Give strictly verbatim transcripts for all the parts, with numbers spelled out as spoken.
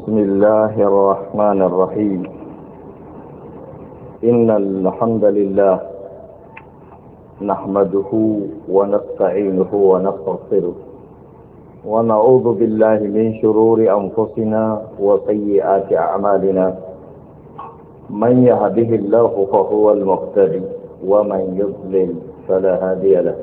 بسم الله الرحمن الرحيم. إن الحمد لله نحمده ونستعينه ونستغفره ونعوذ بالله من شرور أنفسنا وسيئات أعمالنا. من يهده الله فهو المهتدي ومن يضلل فلا هادي له.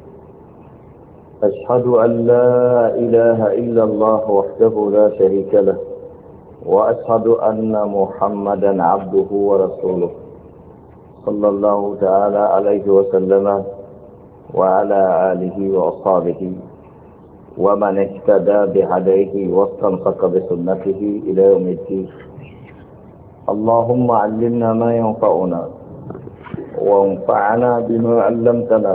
أشهد أن لا إله إلا الله وحده لا شريك له، وأشهد أن محمدا عبده ورسوله صلى الله تعالى عليه وسلم وعلى آله وأصحابه ومن اهتدى بهديه واستمسك بسنته إلى يوم الدين. اللهم علمنا ما ينفعنا وانفعنا بما علمتنا.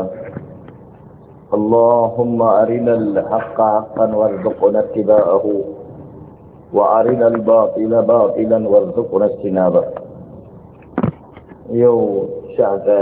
اللهم أرنا الحق حقا وارزقنا اتباعه وأرنا الباطل باطلا وارزقنا اجتنابه. يو شعب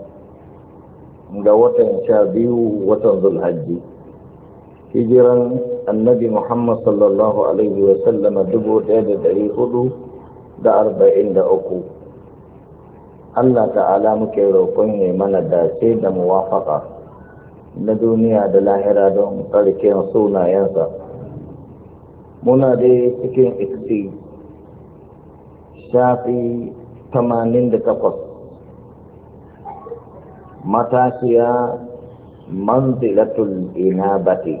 دوتن شابيو وتنظ الحج هجرا النبي محمد صلى الله عليه وسلم دبو تيد دري خدو دا أربعين دا أكو. الله تعالى مكيرو كنه من داسي دا موافقة na duniya da lahira don ƙarƙin sunayensa. Muna dai cikin iksi shafi tamanin da takwas, matashiya manzilatul inabati.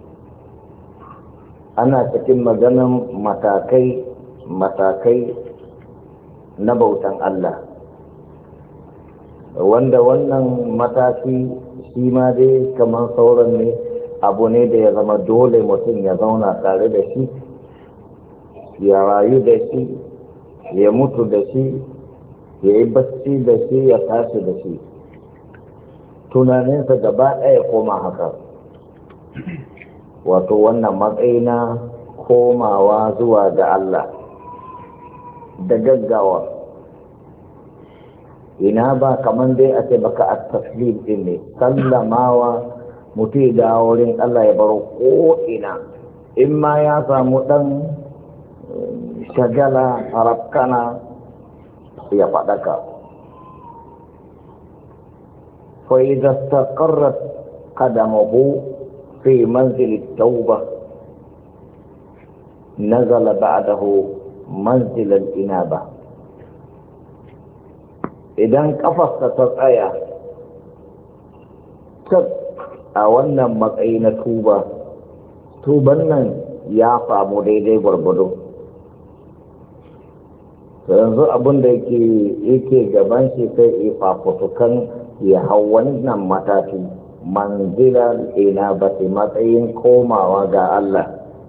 Ana cikin maganan matakai matakai na bautan Allah, wanda wannan mataki shi ma dai kamar sauran ne, abu ne da ya zama dole mutum ya zauna tare da shi, ya rayu da shi, ya mutu da shi, ya yi bacci da shi, ya tashi da shi, tunaninsa gaba ɗaya koma haka. Wato wannan matsayi na komawa zuwa ga Allah da gaggawa. Ina ba kaman dai a ce baka a taslim din ne, sallamawa mutu da wurin Allah ya baro ko ina, in ma ya samu dan shagala harafkana ya faɗaka. Fa idza istaqarrat qadamuhu fi manzil at-tauba nazala ba'dahu manzil al-inaba. Idan kafarsa ta tsaya cak a wannan matsayi na tuba, tuban nan ya samu daidai gwargwado. Yanzu abin da yake yake gaban shi sai ifafutukan ya hau wannan mataki, manzilar ina ba matsayin komawa ga Allah.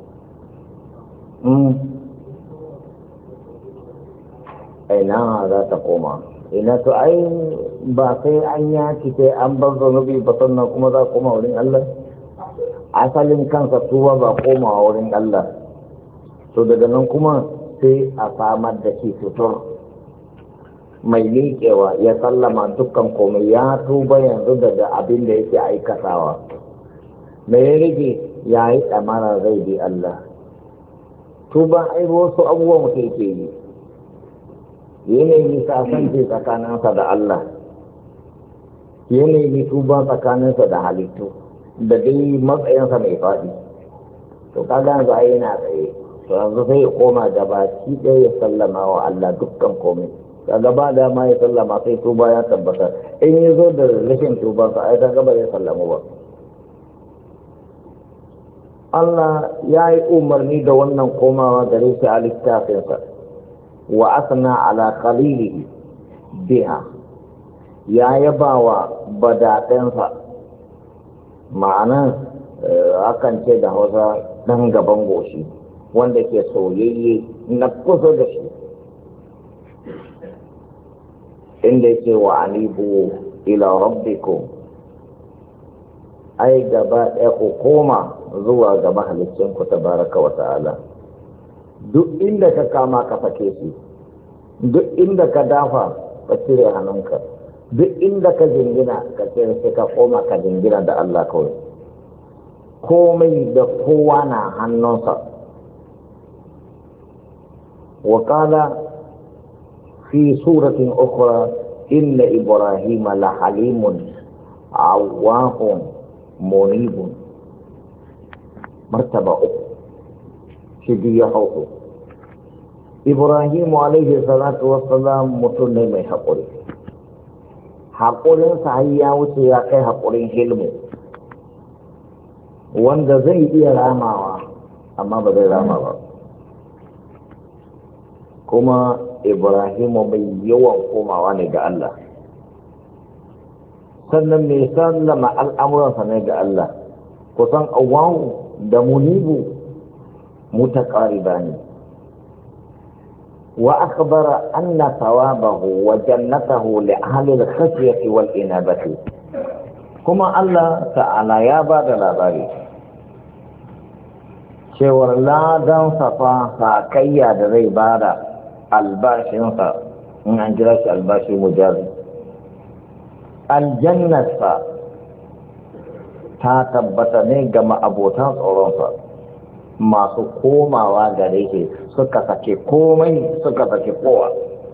Ina za ta koma? Ina to ai ba sai an yaki sai an bar zanubi ba sannan kuma za koma wurin Allah. Asalin kansa tuba ba komawa wurin Allah, to daga nan kuma sai a samar da shi fitur mai miƙewa ya sallama dukkan komai, ya tuba yanzu daga abin da yake aikatawa. Me ya rage? Ya yi tsamara zai bi Allah. Tuba ai wasu abubuwan mutum yake yi, yanayi sasanci tsakaninsa da Allah, yanayi tuba tsakaninsa da halittu, da dai matsayinsa mai faɗi. To kaga yanzu ai yana tsaye, to yanzu sai ya koma gaba shi ɗaya ya sallama wa Allah dukkan komai. Kaga ba da ma ya sallama sai tuba ya tabbata. In ya zo da rashin tuba sa ai kaga ba ya sallamu ba. Allah ya yi umarni da wannan komawa gare shi a littafinsa. Wa asna ala qalilihi biha, ya yaba wa badaɗensa, ma'ana akan ce da Hausa ɗan gaban goshi wanda ke soyayye na kusa da shi, inda yake wa anibu ila rabbikum, ai gaba ɗaya ku koma zuwa ga mahaliccinku tabaraka wa ta'ala. Duk inda ka kama ka fake shi, duk inda ka dafa ka cire hannunka, duk inda ka jingina ka cire sai ka koma ka jingina da Allah kawai. Komai da kowa na hannunsa, وقال في سورة أخرى إن إبراهيم لحليم عواه منيب مرتبة أخرى شدية حوث إبراهيم عليه الصلاة والسلام متنى من حقوري حقوري صحيح وسياقي حقوري حلم wanda zai iya ramawa amma ba zai rama ba kuma Ibrahimu mai yawan komawa ne ga Allah sannan mai sallama al'amuransa ne ga Allah kusan awawu da munibu mutaqariba ne wa akhbara anna thawabahu wa jannatahu li ahli al-khashyati wal inabati kuma Allah ta'ala ya ba da labari cewar ladan safa sakayya da zai bada albashinsa in an jira shi albashi mujazi aljannarsa ta tabbata ne ga ma'abotan tsoronsa masu komawa gare shi suka sake komai suka sake kowa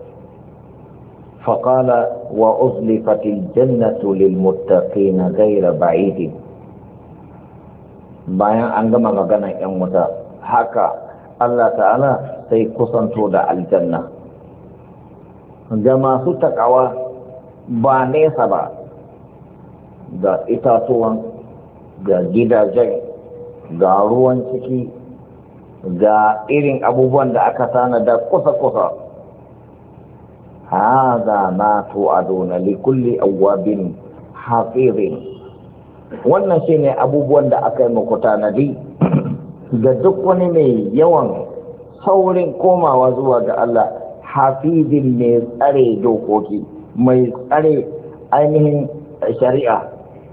faƙala wa uzlifatil jannatu lil muttaqina ghayra ba'idin bayan an gama maganar ‘yan wuta haka Allah ta'ala sai kusanto da aljanna ga masu takawa ba nesa ba ga itatuwan ga gidajen ga ruwan ciki ga irin abubuwan da aka tanada kusa-kusa haza ma tu'aduna li kulli awwabin hafizin wannan shi ne abubuwan da aka yi muku tanadi ga duk wani mai yawan saurin komawa zuwa ga Allah hafizin mai tsare dokoki mai tsare ainihin shari'a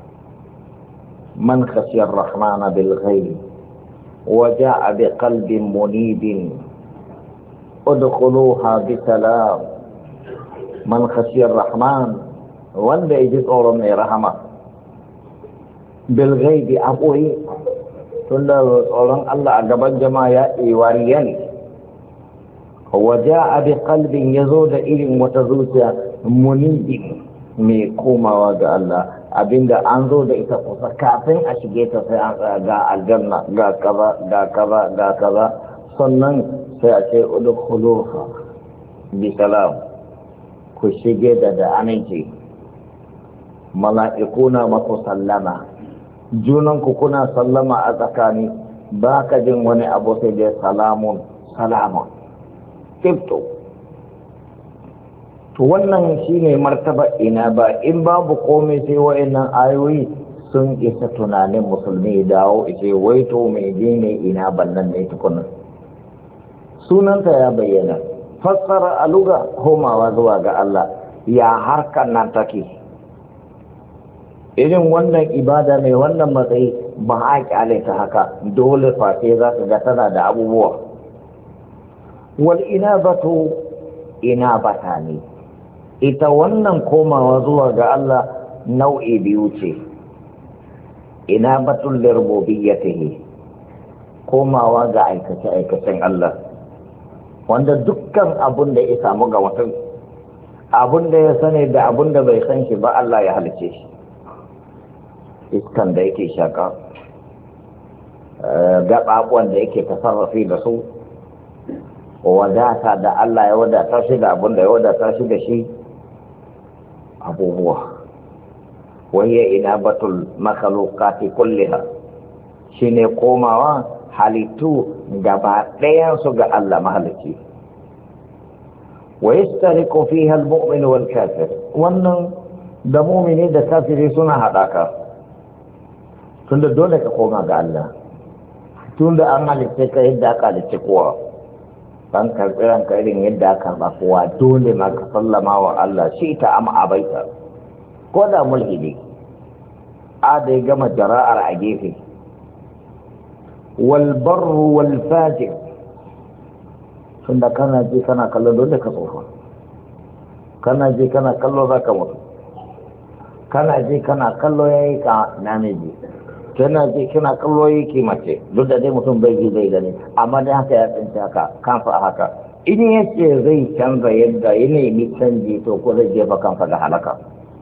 man khashiyar rahmana bil ghaib wa ja'a bi qalbin munibin udkhuluha bi salam man khashiyar rahman wanda yaji tsoron mai rahama bilgaibi a ɓoye tun da tsoron Allah a gaban jama'a ya ɗewariya ne waje a bi kalbin ya zo da irin wata zuciya munibin mai komawa ga Allah abinda an zo da ita kusa kafin a shige ta sai an tsaya ga aljanna ga kaza ga kaza ga kaza sannan sai a ce udkhuluha bi salam ku shige da da aminci mala'ikuna maku sallama junanku kuna sallama a tsakani ba ka jin wani abu sai dai salamun salamun tifto to wannan shine martaba ina ba in babu komai sai wa'annan ayoyi sun isa tunanin musulmi dawo ice wai to mai ne ina bannan ne tukunan sunanta ya bayyana fassara a luga komawa zuwa ga Allah ya harkar nan take irin wannan ibada mai wannan matsayi ba a kyale ta haka dole face za ka ga tana da abubuwa wal inabatu inabata ne ita wannan komawa zuwa ga Allah nau'i biyu ce inabatul lirububiyyatihi komawa ga aikace aikacen Allah wanda dukkan abun da ya samu ga mutum abun da ya sani da abun da bai san shi ba Allah ya halice shi iskan da yake shaka gaɓaɓuwan da yake tasarrafi da su wadata da Allah ya wadata shi da abin da ya wadata shi da shi abubuwa wahiyar ina batul makalukati kulliha shi ne komawa halittu gaba ɗayansu ga Allah mahalicci wa yastariqu fiha al-mu'min wal kafir wannan da mu'mini da kafiri suna haɗaka tunda dole ka koma ga Allah tunda an halitta ka yadda aka halitta kowa ban karɓi ranka irin yadda aka karɓa kowa dole ma ka sallama wa Allah shi ta ama abaita ko da mulhidi a da ya gama jara'ar a gefe wal barru wal fajir tunda kana je kana kallon dole ka tsofa kana je kana kallo za ka mutu kana je kana kallo yayi ka namiji kana je kana kallo yake mace duk da dai mutum bai ji zai gani amma dai haka ya tsinci haka kansa haka in yace zai canza yadda ya nemi canji to ko zai jefa kansa ga halaka.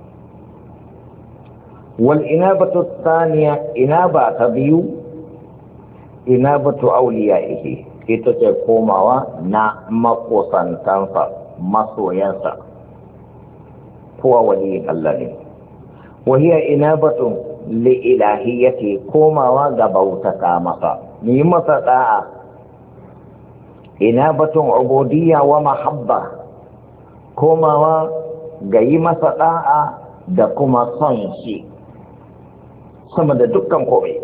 wal inabatu thaniya inaba ta biyu inabatu awliyaihi ita ce komawa na makusantansa masoyansa kowa waliyin Allah ne. wahiya inabatu li ilahiyati komawa ga bautaka masa ni masa da'a. inabatun ubudiyya wa mahabba komawa ga yi masa da'a da kuma son shi sama da dukkan komai.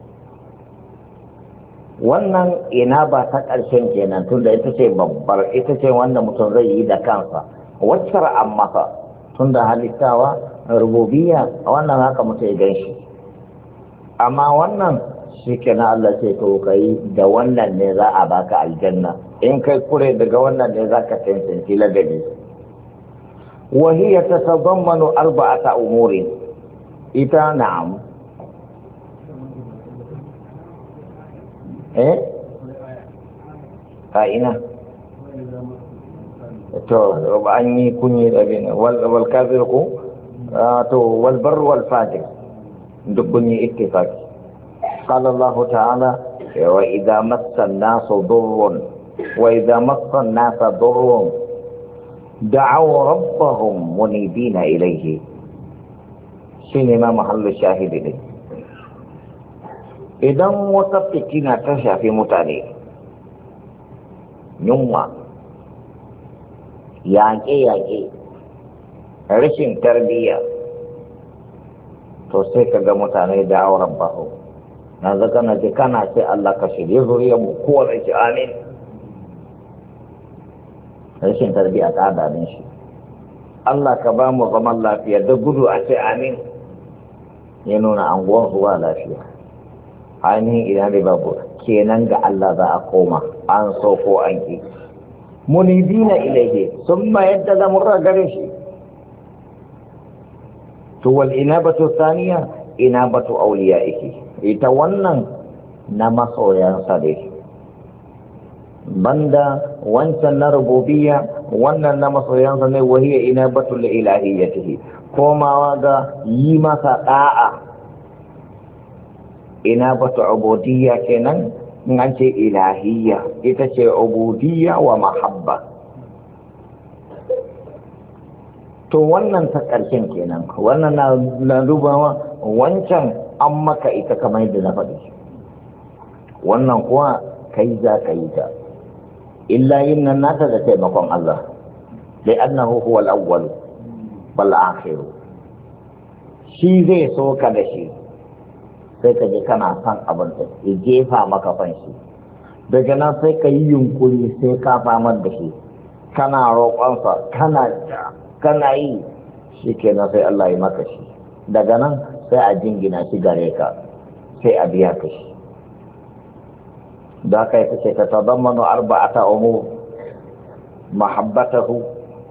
wannan ina ba ta ƙarshen kenan tunda ita ce babbar ita ce wanda mutum zai yi da kansa waccar an masa tunda halittawa rububiyya wannan haka mutum ya ganshi amma wannan shi kenan Allah ce to kai da wannan ne za a baka aljanna in kai kure daga wannan ne za ka tantance ladabi. wa hiya tatadammanu arba'ata umurin ita na'am eh a ina to an yi kunyi da bin wal wal kafir ko to wal bar wal fajir duk kunyi ittifaq. qala Allah ta'ala wa idha massa an-nas durrun wa idha massa an-nas durrun da'aw rabbahum munibina ilayhi shine ma mahallu shahidi ne. idan wata fitina ta shafi mutane yunwa yaƙe-yaƙe rashin tarbiyya to sai ka ga mutane da auren baho na zaka na ce kana ce Allah ka shirye zuriyar mu kowa zai ce amin. rashin tarbiyya ta damin shi Allah ka ba mu zaman lafiya da gudu a ce amin ya nuna anguwan zuwa lafiya. ainihin idan da babu kenan ga Allah za a koma an so ko an ki munibina ilaihi sun mayar da lamurra gare shi. to wal inabatu thaniya inabatu awliyaihi ita wannan na masoyansa dai banda wancan na rububiyya wannan na masoyansa ne wahiya inabatu li ilahiyyatihi komawa ga yi masa da'a. ina batu ubudiyya kenan in an ce ilahiyya ita ce ubudiyya wa mahabba. to wannan ta ƙarshen kenan wannan na dubawa wancan an maka ita kamar yadda na faɗi wannan kuwa kai za ka yi ta illa yin nan nata da taimakon Allah dai annahu huwa al-awwal wal akhir shi zai so ka da shi sai ka je kana son abin da ya jefa maka fanshi daga nan sai ka yi yunkuri sai ka famar da shi kana roƙonsa kana kana yi shi kenan sai Allah ya maka shi daga nan sai a jingina shi gare ka sai a biya ka shi da aka yi ta ce ta tazammanu arba'ata umur mahabbatahu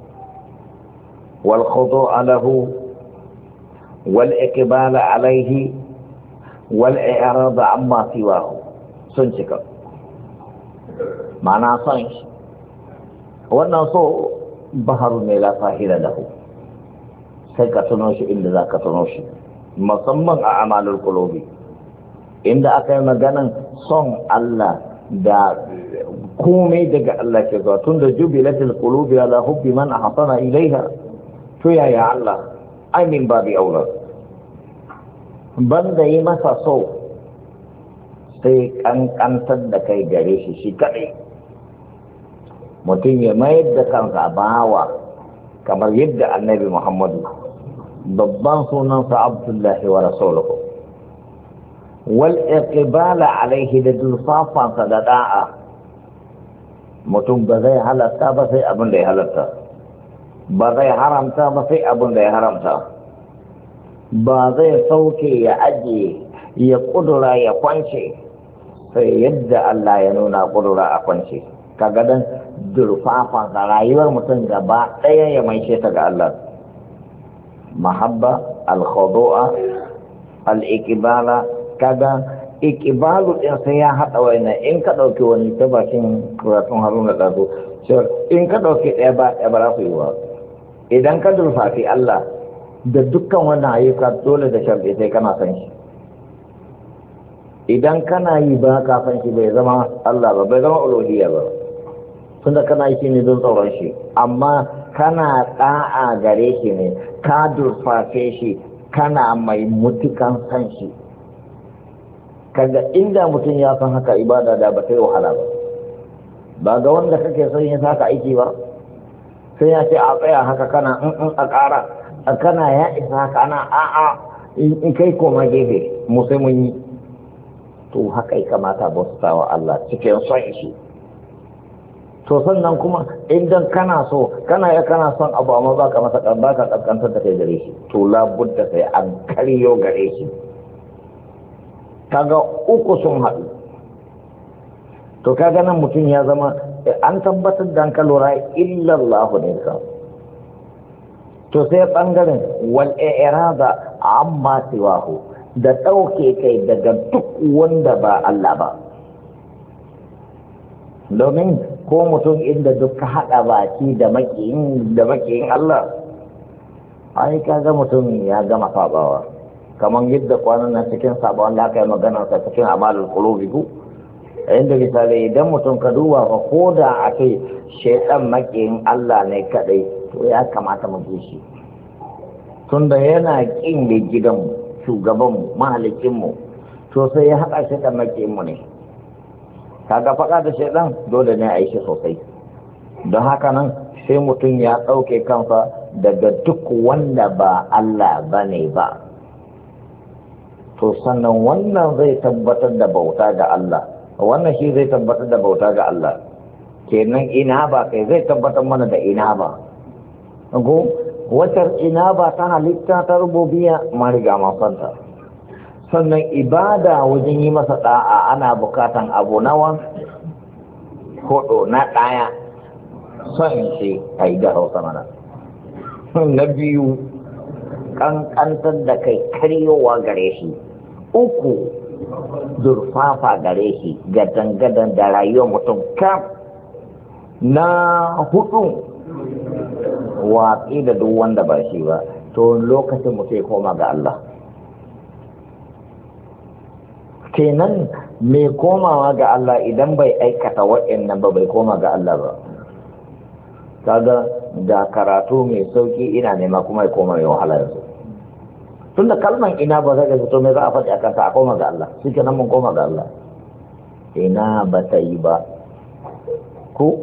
wal khudu'a lahu wal iqbala alayhi wal i'rad amma siwahu sun cika ma'ana son shi wannan so baharu ne la fahira lahu sai ka tuno shi inda za ka tuno shi musamman a amalul qulubi inda aka yi maganan son Allah da komai daga Allah ke zuwa tun da jubilatul qulubi ala hubbi man ahsana ilaiha to yaya Allah ainin babi aula banda yi masa so sai kankantar da kai gare shi shi kadai mutum ya mayar da kansa bawa kamar yadda annabi Muhammadu babban sunansa Abdullahi wa rasuluhu wal iqbala alaihi da dulfafansa da da'a mutum ba zai halatta ba sai abin da ya halatta ba zai haramta ba sai abin da ya haramta ba zai sauke ya ajiye ya kudura ya kwance sai yadda Allah ya nuna kudura a kwance kaga dan dulfafansa rayuwar mutum gaba ɗaya ya maishe ta ga Allah mahabba al-khudu'a al-iqbala kaga iqbalu din sai ya hada waina in ka dauki wani ta bakin karatun Haruna dazo in ka ɗauki ɗaya ba ɗaya ba za su yi ba. Idan ka durfafi Allah da dukkan wannan ayyuka dole da sharɗi sai kana san shi. Idan kana yi ba ka san shi bai zama Allah ba, bai zama uluhiyya ba, tunda kana yi shi ne don tsoron shi, amma kana ɗa'a gare shi ne, ka durfafe shi, kana mai mutukan san shi. Kaga inda mutum ya san haka ibada da ba ta yi wahala ba. Ba ga wanda kake son yin haka aiki ba, sai ya ce a tsaya haka kana in in a ƙara, a kana ya isa haka ana a'a in kai koma gefe mu sai mun yi. To haka ya kamata bauta wa Allah cikin son shi. To sannan kuma idan kana so kana ya kana son abu amma baka masa kan baka kaskantar da kai gare shi, to labudda sai an karyo gare shi. Kaga uku sun haɗu, to kaga nan mutum ya zama an tabbatar da an ka lura illallahu ne ka. To sai bangaren wal i'rada amma siwahu, da ɗauke kai daga duk wanda ba Allah ba. Domin ko mutum inda duk ka haɗa baki da makiyin da makiyin Allah, ai kaga mutum ya gama sabawa. Kamar yadda kwanan nan cikin sabon da aka yi magana sa cikin amalul qulubi ku, inda misali idan mutum ka duba fa ko da a kai shaitan makiyin Allah ne kadai, to ya kamata mu ji shi, tunda yana kin da gidanmu, shugabanmu, mahalicinmu, to sai ya haɗa shi da makiyinmu ne. Kaga faɗa da shaitan dole ne a yi shi sosai. Don haka nan sai mutum ya ɗauke kansa daga duk wanda ba Allah ba ne ba. To sannan wannan zai tabbatar da bauta ga Allah, wannan shi zai tabbatar da bauta ga Allah. Kenan ina ba kai zai tabbatar mana da ina ba. Ko wata ina ba ta halitta ta rububiyya ma riga masanta. Sannan ibada wajen yi masa da'a ana bukatan abu nawa hudu na daya son shi a yi da hausa mana. Na biyu kankantar da kai karyowa gare shi. Uku zurfafa gare shi gadan-gadan da rayuwar mutum kam. Na hudu watsi da duk wanda ba shi ba, to lokacin mutum ya koma ga Allah. Kenan mai komawa ga Allah idan bai aikata waɗannan ba bai koma ga Allah ba. Kaga da karatu mai sauki ina nema kuma ya koma mai wahala yanzu. Tun da kalman ina ba zai fito mai za a faɗi a kanta a koma ga Allah, shi kenan mun koma ga Allah. Ina ba ta yi ba. Ko?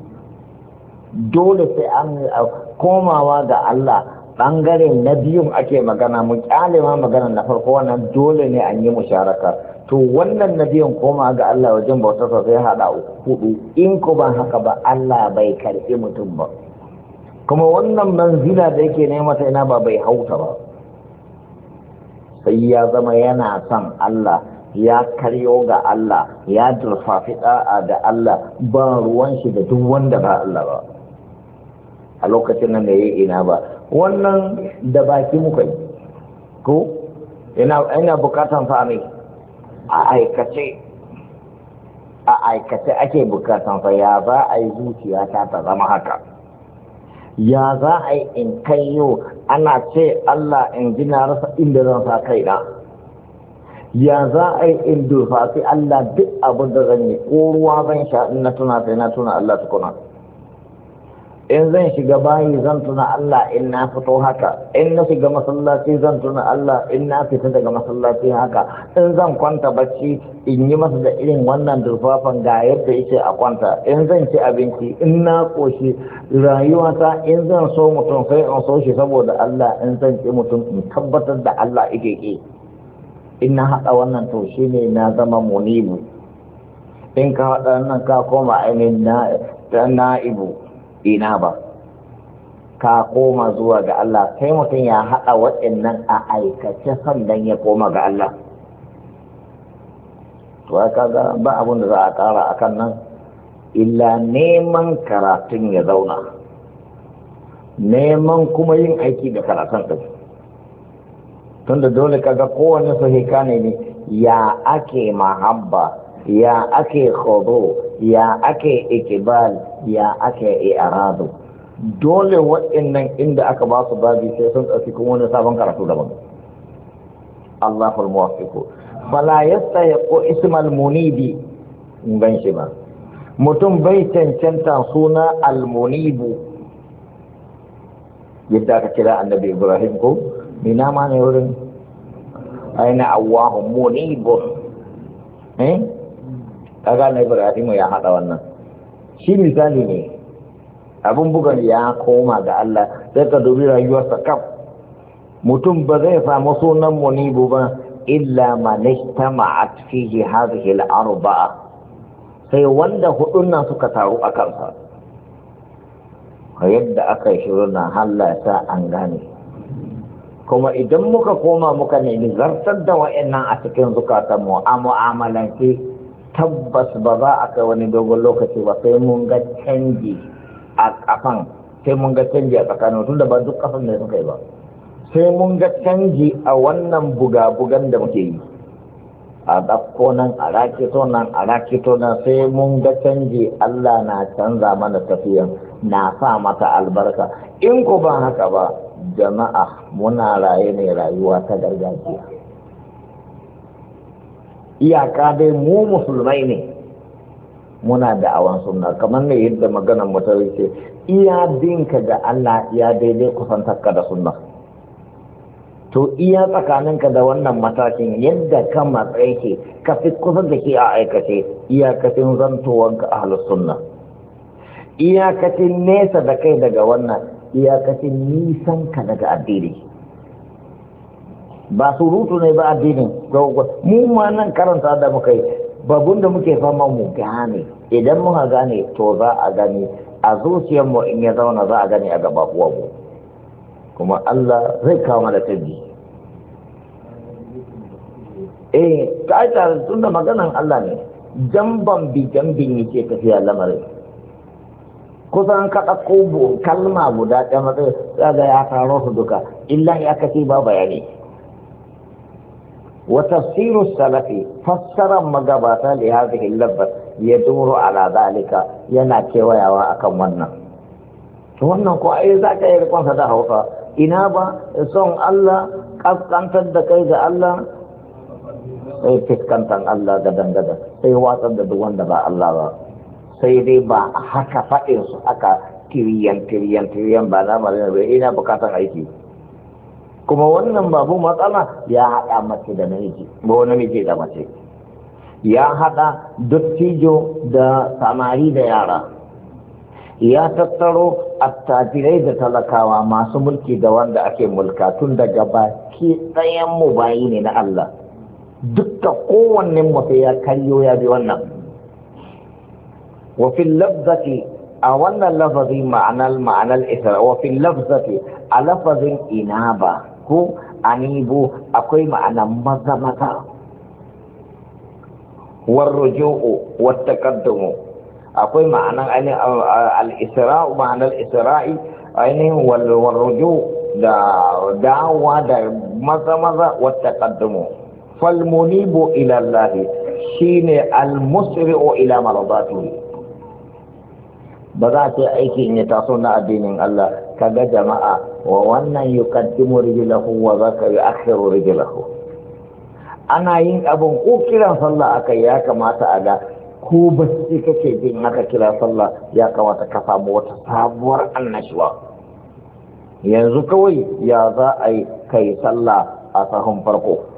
Dole sai an komawa ga Allah ɓangare na biyun ake magana, mu kyale ma magana na farko wannan dole ne an yi musharaka. To wannan na biyun koma ga Allah wajen bautar sa sai haɗa hudu, in ko ba haka ba Allah bai karɓi mutum ba. Kuma wannan manzila da yake nema ta ina ba bai hauta ba. Sai ya zama yana son Allah, ya karyo ga Allah, ya durfafi da'a da Allah, ba ruwan shi da duk wanda ba Allah ba. A lokacin nan da ya yi ina ba, wannan da baki muka yi, ko ina bukatan sa ne a aikace, a aikace ake bukatan sa. Ya za a yi zuciya ta ta zama haka, ya za a yi in kai yau ana ce Allah in gina rasa inda zan sa kaina, ya za a yi in durfafi Allah duk abin da zan yi, ko ruwa zan sha in na tuna sai na tuna Allah tukuna, in zan shiga bayi zan tuna Allah in na fito haka, in na shiga masallaci zan tuna Allah in na fita daga masallaci haka, in zan kwanta bacci in yi masa da irin wannan durfafan ga yadda yake a kwanta, in zan ci abinci in na koshi rayuwata, in zan so mutum sai in so shi saboda Allah, in zan ki mutum in tabbatar da Allah yake ki. In na haɗa wannan to shi ne na zama munibu. In ka haɗa nan ka koma ainihin na'ibu ina ba, ka koma zuwa ga Allah, sai mutum ya haɗa waɗannan a aikace sannan ya koma ga Allah. To ya kaga ba abin da za a ƙara a kan nan illa neman karatun ya zauna, neman kuma yin aiki da karatun ɗin. Tunda dole kaga kowane sahika ne ne ya ake mahabba, ya ake khudu, ya ake ikibal, ya ake i'radu. Dole waɗannan inda aka ba su babi sai sun ɗauki kuma wani sabon karatu daban. Allahul muwaffiq. Fala yastahiqu ismal munibi ban shi ba. Mutum bai cancanta suna al-munibu yadda aka kira annabi Ibrahim ko mina ma ne wurin aina Allahu munibu eh kaga na Ibrahim ya hada wannan shi misali ne abun bugan ya koma ga Allah sai ka dubi rayuwarsa kaf mutum ba zai samu sunan munibu ba illa man istama'at fihi hadhihi al-arba'a sai wanda hudun nan suka taru a kansa yadda aka yi shirin na hallata an gane kuma idan muka koma muka nemi zartar da wa'annan a cikin zukatanmu a mu'amalance tabbas ba za a kai wani dogon lokaci ba sai mun ga canji a kafan sai mun ga canji a tsakanin tun da ba duk kafan ne suka yi ba sai mun ga canji a wannan buga-bugan da muke yi a ɗauko nan a rakito nan a rakito nan sai mun ga canji Allah na canza mana tafiyan na sa mata albarka in ko ba haka ba jama'a muna raye ne rayuwa ta gargajiya iyaka dai mu musulmai ne muna da awan sunna kamar ne yadda maganar mu ta ce iya dinka ga Allah ya daidai kusantarka da sunna to iya tsakaninka da wannan matakin yadda ka matsayi ke ka fi kusa da ke a aikace iyakacin zantowanka ahlus sunna iyakacin nesa da kai daga wannan iyakacin nisan ka daga addini ba surutu ne ba addinin mu ma nan karanta da muka yi babun da muke fama mu gane idan muka gane to za a gani a zuciyarmu in ya zauna za a gani a gaba mu kuma Allah zai kawo mana tabbi eh ka aita tun da maganan Allah ne jamban bi jambin yake tafiya lamarin kusan ka ɗauko kalma guda ɗaya matsayi zaga ya taro su duka illa ya kace ba bayani wa tafsiru salafi fassarar magabata li hadhihi al-lafz yaduru ala zalika yana kewayawa akan wannan to wannan ko ai zaka yi rikon sa da Hausa ina ba son Allah kaskantar da kai ga Allah sai fiskantar Allah gadan-gadan sai watsar da duk wanda ba Allah ba sai dai ba haka faɗin su aka tiriyan tiriyan tiriyan ba na malina bai ina bukatar aiki kuma wannan babu matsala ya haɗa mace da namiji ba wani namiji da mace ya haɗa dattijo da samari da yara ya tattaro attajirai da talakawa masu mulki da wanda ake mulka tun daga baki ɗayan mu bayi ne na Allah dukka kowanne mutum ya karyo ya bi wannan wa fil lafzati a wannan lafazi ma'anar ma'anar isra wa fil lafzati a lafazin inaba ko anibu akwai ma'anar maza maza war ruju'u wat taqaddumu akwai ma'anar ainihin al-isra ma'anar isra'i ainihin wal ruju' da dawa da maza maza wat taqaddumu فالمنيب إلى الله شين المسرع إلى مرضاته بذات أيكي إن يتصنع الدين الله كذا جماعة ووانا يقدم رجله وذاك يؤخر رجله أنا ين أبو كلا صلى أكيا كما تعالى ko bacci kake jin haka kira sallah ya kamata ka samu wata sabuwar annashuwa yanzu kawai ya za a yi kai sallah a sahun farko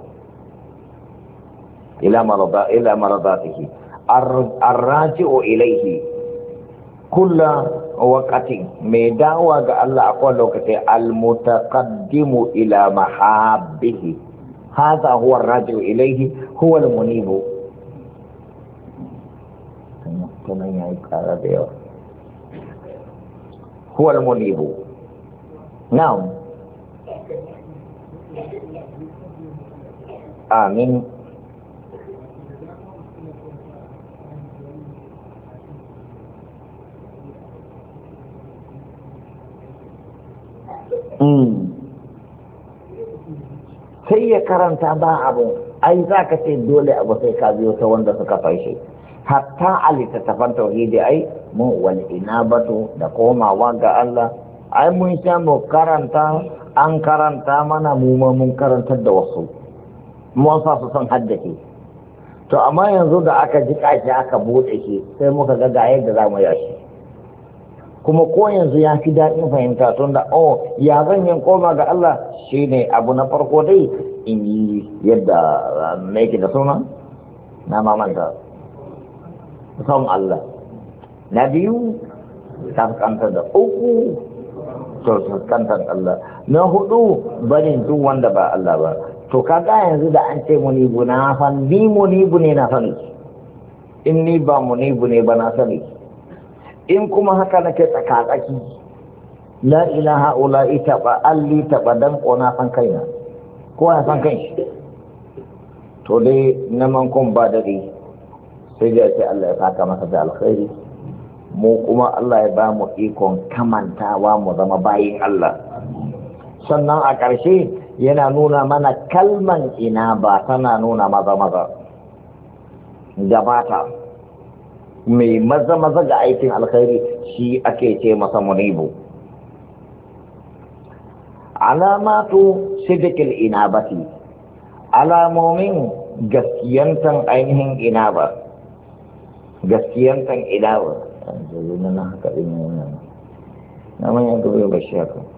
إلى مرضى إلى مرضاته الراجع إليه كل وقت ميداوى الله أقول لك المتقدم إلى محابه هذا هو الراجع إليه هو المنيب هو المنيب نعم آمين sai ya karanta ba abu ai za ka ce dole abu sai ka biyo ta wanda suka faishe hatta a littattafan tauhidi ai mu wal inabatu da komawa ga Allah ai mun sha mu karanta an karanta mana mu ma mun karantar da wasu mun sa su san haddace to amma yanzu da aka ji kashi aka bude shi sai muka ga ga yadda za mu yashi kuma ko yanzu ya fi daɗin fahimta tun da oh ya zan yin koma ga Allah shine abu na farko dai in yi yadda me yake da suna na mamanta son Allah na biyu kaskantar da uku to kaskantar Allah na hudu barin duk wanda ba Allah ba to kaga yanzu da an ce munibu na san ni munibu ne na sani in ni ba munibu ne ba na sani in kuma haka nake tsakatsaki la ilaha illa ita ba alli ta badan kona san kaina ko ya san kai to dai na man kun ba dare sai da ce Allah ya saka masa da alkhairi mu kuma Allah ya ba mu ikon kamantawa mu zama bayin Allah sannan a ƙarshe yana nuna mana kalman ina ba tana nuna maza maza gabata mai maza maza ga aikin alkhairi shi ake ce masa munibu alamatu sidikil inabati alamomin gaskiyantan ainihin inaba gaskiyantan inaba na na haka ɗin yana na manyan gobe ba shi haka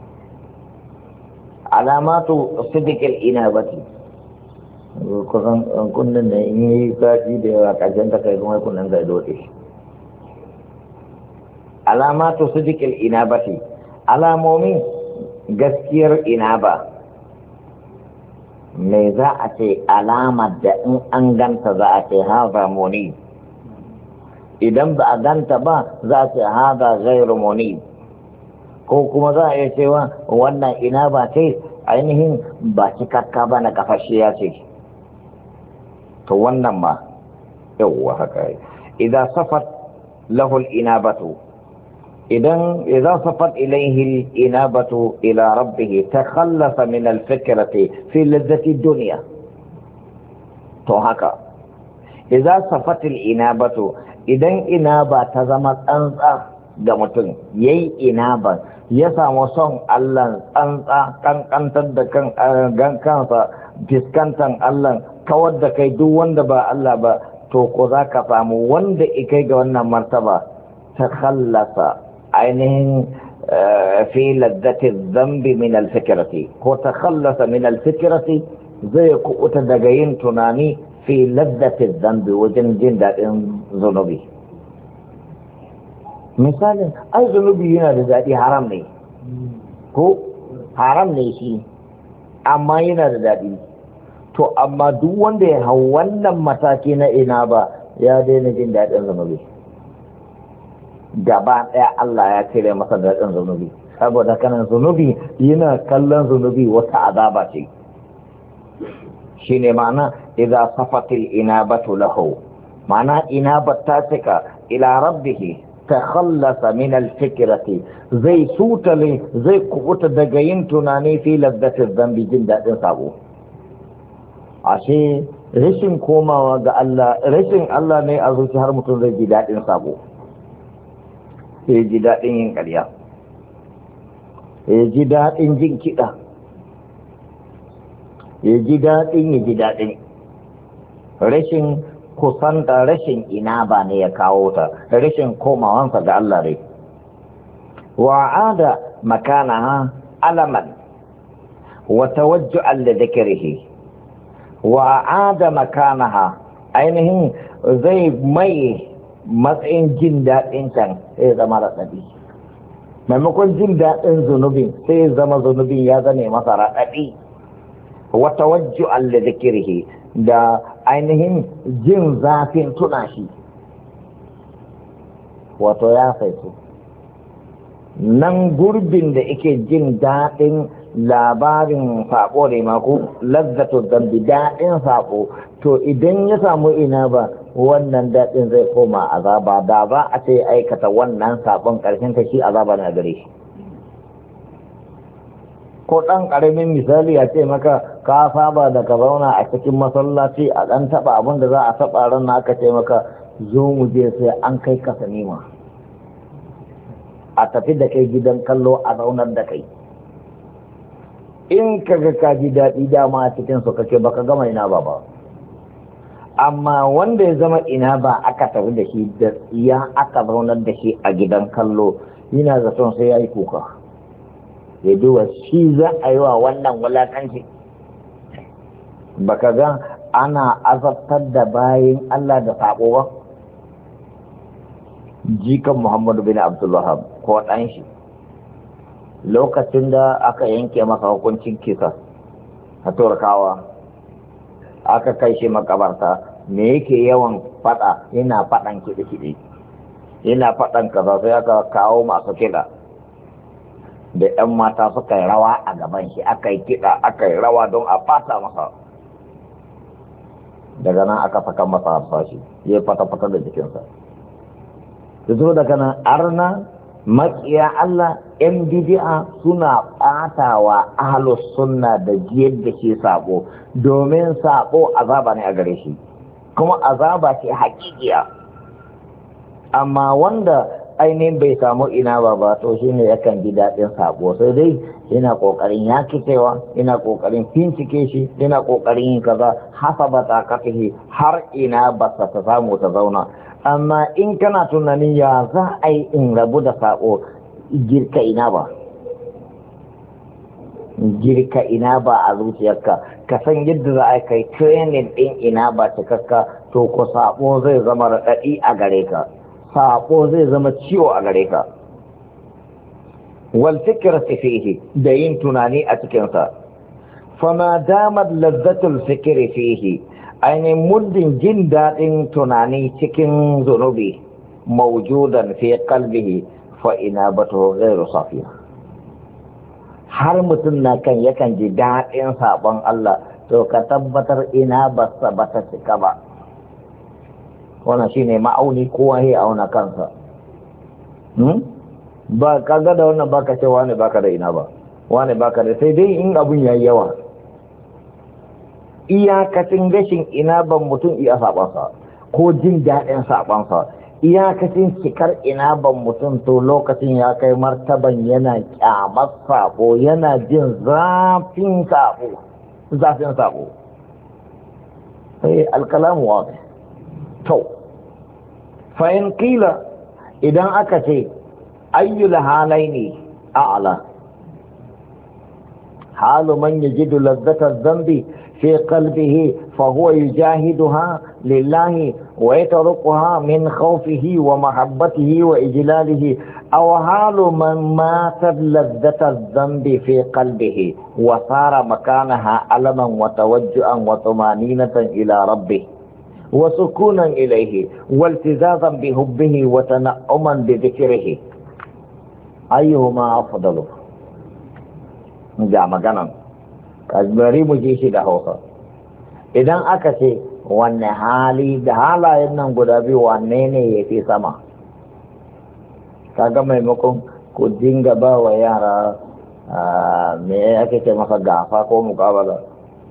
alamatu sidikil inabati kusan kunnen da in yi kaji da yawa ƙarshen ta kai kuma kunnen zai dote alamatu sidikil inabati alamomin gaskiyar inaba me za a ce alamar da in an ganta za a ce haza muni idan ba a ganta ba za a ce haza gairu muni ko kuma za a iya cewa wannan inaba ce ainihin ba cikakka ba na kafashiya ce to wannan ma yawwa haka idan safat lahul inabatu idan idan safat ilaihi inabatu ila rabbih takhallasa min al-fikrati fi ladzati dunya to haka idan safat al-inabatu idan inaba ta zama tsantsa ga mutum yayi inaba ya samu son Allah tsantsa kankantar da kan gan kansa fiskantan Allah kawar da kai duk wanda ba Allah ba to ko zaka samu wanda ikai ga wannan martaba takhallasa ainihin fi laddati dhanbi min al-fikrati ko takhallasa min al-fikrati zai kuɓuta daga yin tunani fi laddati dhanbi wajen jin daɗin zunubi misalin ai zunubi yana da daɗi haram ne ko haram ne shi amma yana da daɗi to amma duk wanda ya hau wannan mataki na ina ba ya daina jin daɗin zunubi gaba ɗaya Allah ya cire masa daɗin zunubi saboda kanan zunubi yana kallon zunubi wata azaba ce shine ma'ana idza safatil inabatu lahu ma'ana inabat ta cika ila rabbih takhallasa min al-fikrati zai sutale zai kubuta daga yin tunani fi laddatil dhanbi jin daɗin sabo ashe rashin komawa ga Allah rashin Allah ne a zuci har mutum zai ji daɗin sabo ya ji daɗin yin ƙarya ya ji daɗin jin kiɗa ya ji daɗin ya ji daɗin rashin kusanta rashin ina ba ne ya kawo ta rashin komawansa ga Allah rai wa'ada makanaha alaman wa tawajju'an li dhikrihi wa'ada makanaha ainihin zai mai matsayin jin daɗin can sai zama raɗaɗi maimakon jin daɗin zunubin sai zama zunubin ya zane masa raɗaɗi wata wajju Allah zikirhi da ainihin jin zafin tuna shi wato ya saito nan gurbin da ike jin daɗin labarin saƙo ne mako lazzatu zambi daɗin saƙo to idan ya samu ina ba wannan daɗin zai koma azaba da ba a ce aikata wannan saƙon ƙarshen ta shi azaba na gare shi ko ɗan ƙaramin misali a ce maka ka saba da ka zauna a cikin masallaci a ɗan taɓa abin da za a taɓa ran aka ce maka zo mu je sai an kai ka sinima a tafi da kai gidan kallo a zaunar da kai in kaga ka ji daɗi dama a cikin su kake baka gama ina ba ba amma wanda ya zama ina ba aka tafi da shi da tsiya aka zaunar da shi a gidan kallo yana zaton sai ya yi kuka ya duba shi za a yi wa wannan wulakanci baka ga ana azabtar da bayin Allah da sabo ba jikan Muhammadu bin Abdulwahab ko ɗan shi lokacin da aka yanke masa hukuncin kisa a turkawa aka kai shi makabarta me yake yawan fada yana fadan kiɗe-kiɗe yana fadan kaza sai aka kawo masu kiɗa da 'yan mata suka yi rawa a gaban shi aka yi kiɗa aka yi rawa don a fata masa daga nan aka saka masa harsashi ya fata-fata da jikinsa da zo daga nan arna makiya Allah yan bidi'a suna ɓatawa ahlus sunna da jiyar da ke sabo domin sabo azaba ne a gare shi kuma azaba ce hakikiya amma wanda ainihin bai samu ina ba ba to shine yakan ji daɗin sabo sai dai yana ƙoƙarin ya kitewa yana ƙoƙarin fincike shi yana ƙoƙarin yin kaza hasaba takatihi har ina ba ta samu ta zauna amma in kana tunanin ya za a yi in rabu da sabo girka ina ba girka ina ba a zuciyarka ka san yadda za a kai training din ina ba cikakka to ko sabo zai zama raɗaɗi a gare ka sabo zai zama ciwo a gare ka wal fikrati fihi da yin tunani a cikin sa fama damat lazzatul fikri fihi ainihin muddin jin daɗin tunani cikin zunubi mawjudan fi qalbihi fa ina bato ghairu safiya har mutum na kan yakan ji daɗin sabon Allah to ka tabbatar ina ba sa bata cika ba wannan shine ma'auni kowa ya auna kansa hmm? ba ka ga da wannan baka ce wani baka da ina ba wani baka da sai dai in abun yayi yawa iyakacin gashin ina ban mutum iya sabansa ko jin daɗin sabansa iyakacin cikar ina ban mutum to lokacin ya kai martaban yana kyamar sabo yana jin zafin sabo zafin sabo sai alkalamu wa to fa'in kila idan aka ce ayyul halaini a'la halu man yajidu ladzatar zambi في قلبه فهو يجاهدها لله ويتركها من خوفه ومحبته وإجلاله أو حال من ماتت لذة الذنب في قلبه وصار مكانها ألما وتوجعا وطمانينة إلى ربه وسكونا إليه والتزازا بحبه وتنعما بذكره أيهما أفضل جاء مكانا bari mu ji shi da hausa idan aka ce wanne hali da halayen nan guda biyu wanne ne ya fi sama kaga maimakon ku dinga ba wa yara me ake ce masa gafa ko mukabala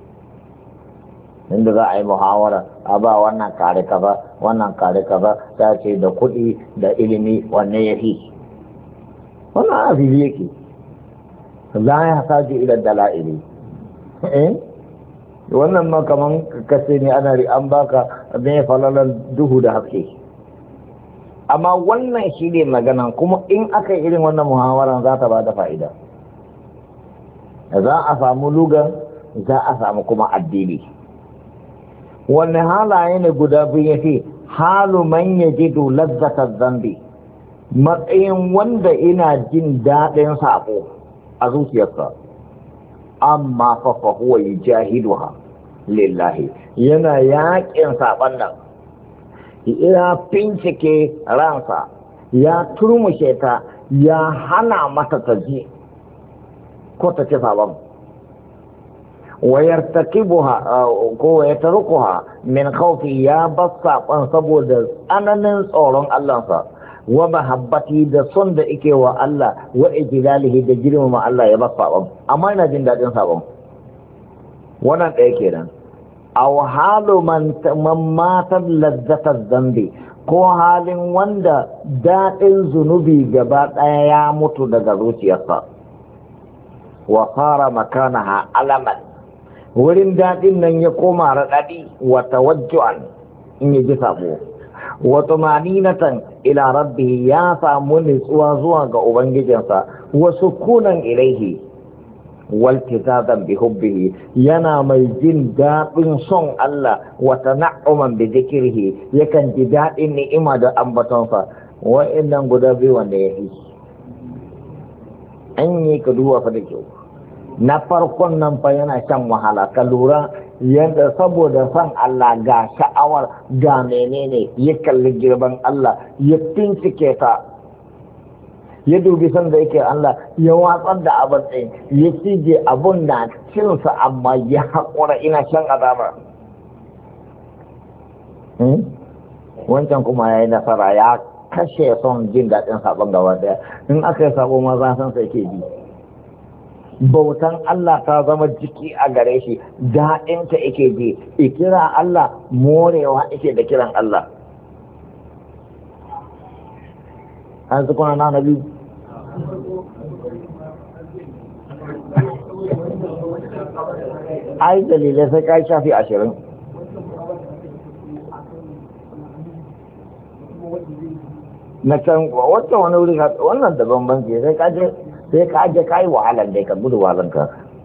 inda za a yi muhawara a ba wannan kare kaza wannan kare kaza ta ce da kuɗi da ilimi wanne ya fi wannan abu yake za ya saji ila dala'ili eh wannan ma kaman kace ne ana an baka ne falalan duhu da haske amma wannan shi ne magana kuma in aka yi irin wannan muhawaran za ta ba da fa'ida za a samu luga za a samu kuma addini wannan halaye ne guda biyu yace halu man yajidu lazzatar zambi matsayin wanda ina jin daɗin sako a zuciyarsa amma fa fa huwa yujahiduha lillahi yana yaƙin saban nan ya fincike ransa ya turmushe ta ya hana mata ta ji ko ta ci saban wayartakibuha ko yatarukuha min khawfi ya bas saban saboda tsananin tsoron Allahnsa wa mahabbati da son da ike wa Allah wa ijlalihi da girmama Allah ya ba sabon amma ina jin dadin sabon wannan ɗaya kenan aw halu man matar lazzatar zambi, ko halin wanda daɗin zunubi gaba ɗaya ya mutu daga zuciyarsa, wa fara makanaha alaman, wurin daɗin nan ya koma raɗaɗi wa tawajjuan in yi ji sabo, wa tumaninatan ila rabbihi, ya samu nutsuwa zuwa ga ubangijinsa, wa sukunan ilaihi waltizazan bi hubbihi, yana mai jin daɗin son Allah, wa tana'uman bi zikrihi, yakan ji daɗin ni'ima da ambatonsa. Wa'annan guda biyu wanda ya fi an yi ka duba fa da kyau. Na farkon nan fa yana shan wahala, ka lura yadda saboda son Allah ga sha'awar ga menene, ya kalli girban Allah, ya bincike ta, ya dubi san da yake Allah, ya watsar da abin ɗin, ya cije abun na cinsa amma ya haƙura ina shan azaba. Wancan kuma ya yi nasara, ya kashe son jin daɗin sabon gaba ɗaya. In aka yi sabo ma za san sai ke ji. Bautan Allah ta zama jiki a gare shi, daɗinta ake ji, ikira Allah morewa ake da kiran Allah. An su kuna na biyu. Ai dalilai sai ka shafi ashirin. Na can wacce wani wuri wannan da bambanci sai ka je sai ka je ka yi wahalar da ka gudu wahalanka.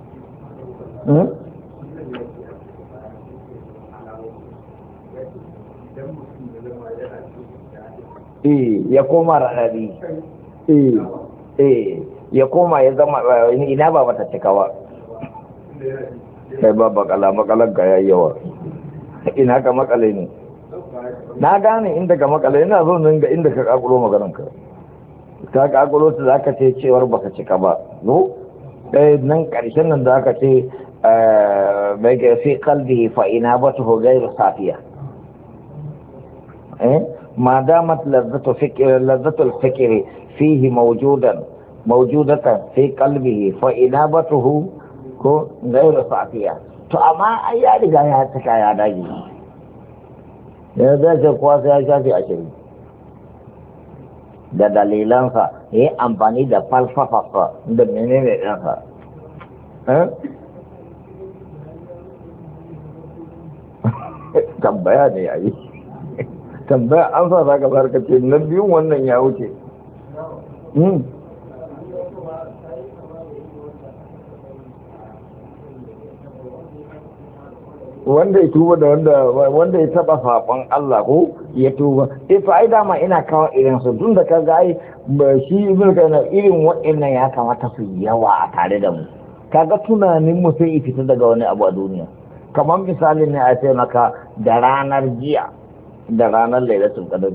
Eh ya koma raɗaɗi. Eh eh ya koma ya zama ina ba mata cikawa. Sai ba bakala makalar ga yayyawa. Ina ka makale ne. Na gane inda ka makale, ina zo nan ga inda ka kakulo magaranka. Ta kakulo ta za ka ce cewar baka cika ba. No? Eh nan ƙarshen nan da aka ce bai ga fi kalbi fa ina ba ta hogairu safiya. Eh ما دامت لذة فكر لذة الفكر فيه موجودا موجودة في قلبه فإنابته غير صافية. to amma ai ya riga ya saka ya dage ya zai kuwa sai ya shafi ashirin da dalilansa ya yi amfani da falsafa da menene ɗansa. Tambaya ne ya yi tambaya an sa za ka barkace na biyun wannan ya wuce. Wanda ya tuba da wanda wanda ya taba saɓon Allah ko ya tuba eh fa ai dama ina kawo irin su tun da ka ga ai ba shi ibn kana irin wa'annan ya kamata su yawa a tare da mu. Kaga tunanin mu sai fita daga wani abu a duniya, kamar misali ne a ce maka da ranar jiya da ranar lailatul qadr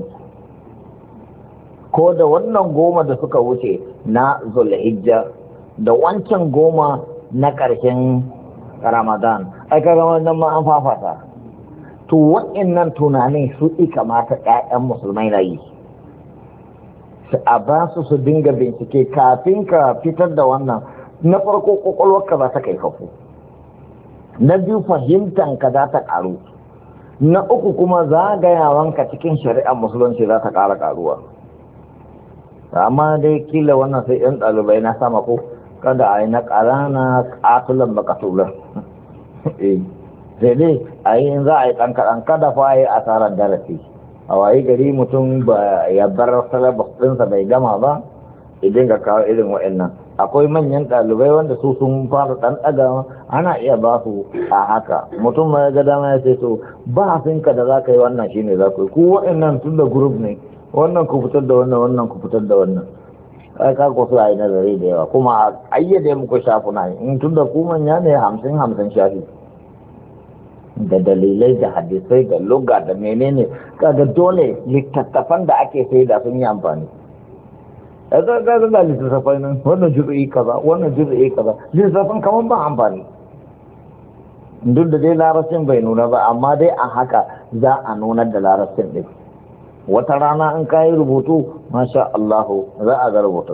ko da wannan goma da suka wuce na zulhijja da wancan goma na ƙarshen ramadan, ai kaga wannan ma an fafata. To wa'annan tunanin su i kamata ƴaƴan musulmai na yi, su a ba su su dinga bincike kafin ka fitar da wannan. Na farko kwakwalwarka za ta kai kafu, na biyu fahimtanka za ta ƙaru, na uku kuma zagayawanka cikin shari'ar musulunci za ta ƙara ƙaruwa. Amma dai kila wannan sai yan ɗalibai na sama ko kada a yi na ƙarana ƙatulan makatulan. Sai dai a yi za a yi ɗan kaɗan kada fa yi asarar darasi. A wayi gari mutum ba ya bar salabas ɗinsa bai gama ba, idan ga kawo irin wa'annan. Akwai manyan ɗalibai wanda su sun fara ɗan ɗaga, ana iya ba su a haka. Mutum ma ya ga dama ya ce to ba finka da za ka yi wannan shi ne za ku yi. Ku wa'annan tun da group ne, wannan ku fitar da wannan, wannan ku fitar da wannan. Kai ka ku su a yi nazari da yawa, kuma a ayyade muku shafuna in tun da ku manya ne hamsin hamsin shafi. Da dalilai da hadisai da lugha da menene, kaga dole littattafan da ake sai da sun yi amfani. Yanzu ga da littattafai nan wannan juzu'i kaza wannan juzu'i kaza littattafan kamar ba amfani, duk da dai larabcin bai nuna ba, amma dai a haka za a nunar da larabcin ɗin. Wata rana in ka yi rubutu masha Allahu za a ga rubutun.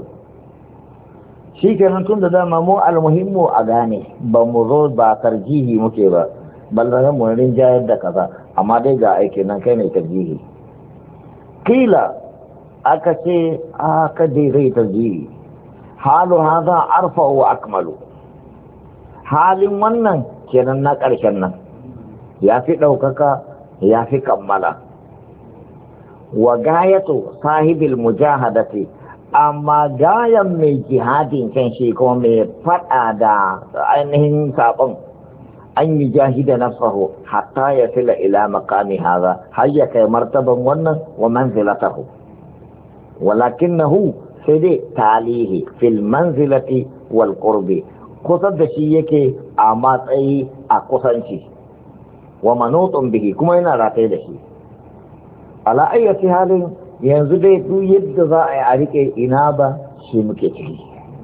Shi kenan tun da dama mu almuhimmu a gane, ba mu zo ba tarjihi muke ba. ballan mu rinjayar da kaza amma dai ga aiki nan kai ne tarjihi kila aka ce aka dai zai tarjihi halu hada arfa wa akmalu halin wannan kenan na ƙarshen nan ya fi ɗaukaka ya fi kammala wa gayatu sahibil mujahadati amma gayan mai jihadin kan shi kuma mai faɗa da ainihin sabon an yi jahida nafsahu hatta ya fila ila makami haza har ya kai martaban wannan wa manzilatahu walakinahu sai dai talihi fil manzilati wal qurbi kusa da shi yake a matsayi a kusanci wa manutun bihi kuma yana rataye da shi ala ayyati halin yanzu dai duk yadda za a yi a rike ina ba shi muke ciki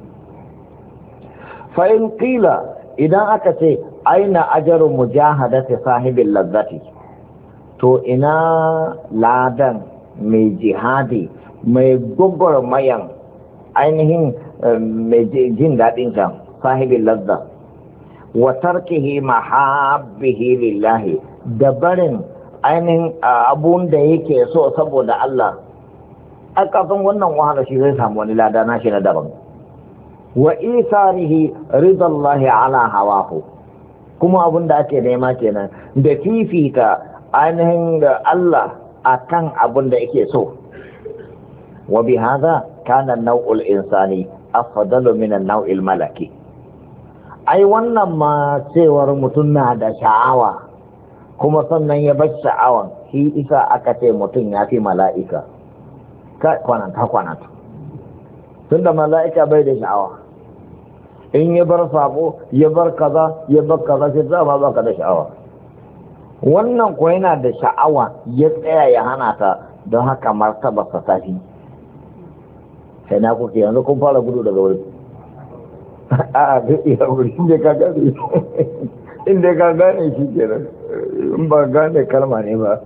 fa in qila idan aka ce aina ajaru mujahadati sahibil ladzati to ina ladan mai jihadi mai gwagwarmayan ainihin mai jin daɗin can sahibin ladda wa tarkihi mahabbihi lillahi da barin ainihin abun da yake so saboda Allah a kafin wannan wahala shi zai samu wani lada na shi na daban wa isarihi ridallahi ala hawahu kuma abun da ake nema kenan da fifita ainihin da Allah akan abun da yake so wa bi hadha kana nau'ul insani afdalu min an-naw'il malaki ai wannan ma cewar mutum na da sha'awa kuma sannan ya bar sha'awan shi isa aka ce mutum ya fi mala'ika kwananta kwananta tun da mala'ika bai da sha'awa in ya bar sabo ya bar kaza ya bar kaza sai za ma baka da sha'awa wannan ko yana da sha'awa ya tsaya ya hana ta don haka martaba sa tafi sai na kuke yanzu kun fara gudu daga wuri a duk iya wuri inda ka gane inda ka gane shi kenan in ba gane kalma ne ba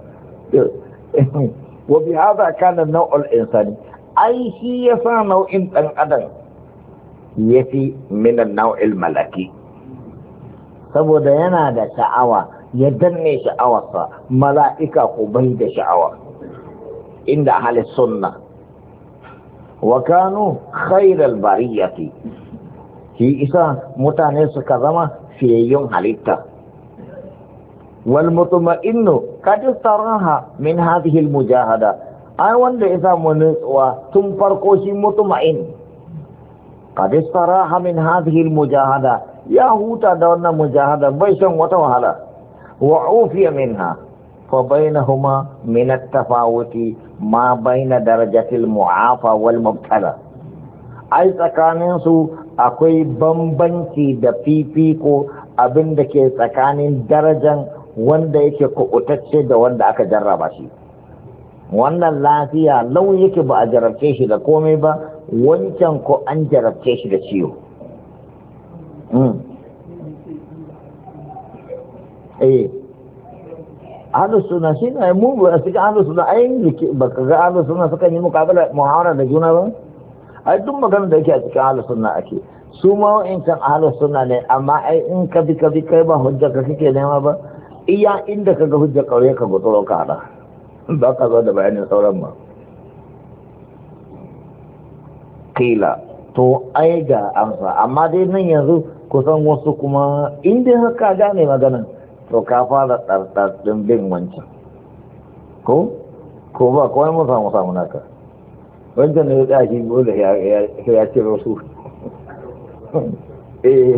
wa bi hada kana nau'ul insani ai shi yasa nau'in dan adam yafi min nau'il malaki saboda yana da sha'awa ya danne sha'awarsa mala'ika ko bai da sha'awa inda ahli sunna wa kanu khairal bariyati shi isa mutane suka zama fiyayyun halitta wal mutma'innu kad istaraha min hadhihi al mujahada ai wanda ya samu nutsuwa tun farko shi mutma'in kad istaraha min hadhihi al mujahada ya huta da wannan mujahada bai shan wata wahala wa ufiya minha fa bainahuma min at tafawuti ma baina darajatil mu'afa wal mubtala ai tsakanin su akwai bambanci da fifiko abin da ke tsakanin darajan wanda yake kubutacce da wanda aka jarraba shi wannan lafiya lau yake ba a jarabce shi da komai ba wancan ko an jarabce shi da ciwo eh ahlus sunna shi ne mu ba su ga ahlus sunna ai ba ka ga ahlus sunna suka yi mukabala muhawara da juna ba ai duk magana da yake a cikin ahlus sunna ake su ma wa'incan ahlus sunna ne amma ai in ka bi ka bi kai ba hujja ka kake nema ba iya inda ka ga hujja kawai ka gutsuro ka hada ba ka zo da bayanin sauran ba kila to ai ga amsa amma dai nan yanzu kusan wasu kuma inda haka gane maganan to ka fara tsartsar din bin wancan ko ko ba kawai mu samu samu naka wancan ne ya tsaki dole ya ce wasu eh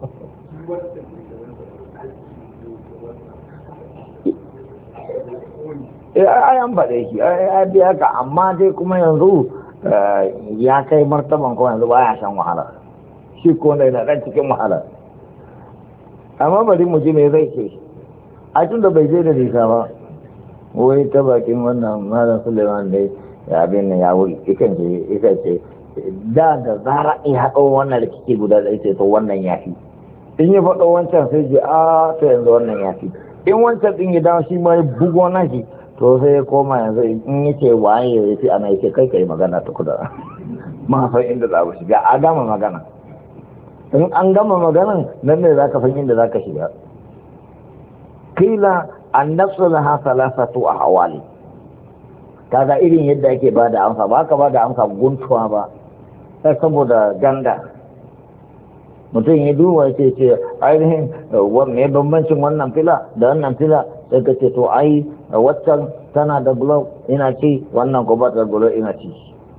eh ai an faɗe shi ai biya ka amma dai kuma yanzu ya kai martaban ko yanzu baya shan wahala shi ko ne na dan cikin wahala amma bari mu ji me zai ce a tun da bai je da nisa ba wai ta bakin wannan malam Suleiman dai ya abin nan ya wuri ikan ce ikan ce da da zara in haɗo wannan rikici guda da ita to wannan ya fi in ya faɗo wancan sai ji a to yanzu wannan ya fi in wancan ɗin ya dawo shi ma ya bugo na shi to sai ya koma yanzu in ya ce waye ya fi ana yake kai kai magana ta kuda ma san inda za ku shiga a gama magana in an gama maganan nan ne za ka san inda za ka shiga kila annafsu laha salasatu ahwali. Kaga irin yadda ake bada amsa ba ka bada amsa guntuwa ba sai saboda ganda mutum ya duba ce ce ainihin mai bambancin wannan fila da wannan fila sai ka ce to ai waccan tana da glove ina ci wannan ko ba ta glove ina ci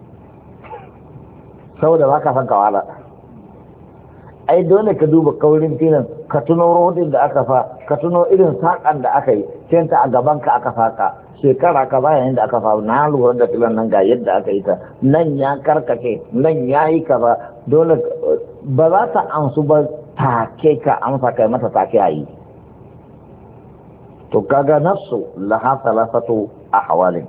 saboda ba ka san kawala ai dole ka duba kaurin filan ka tuno rodin da aka fa ka tuno irin saƙan da aka yi sai ta a gaban ka aka saka shekara ka bayan da aka fa na lura da filan nan ga yadda aka yi ta nan ya karkace nan ya yi ka ba dole ba za ta amsu ba take ka amsa kai mata take a yi to kaga nafsu laha salasatu ahwalin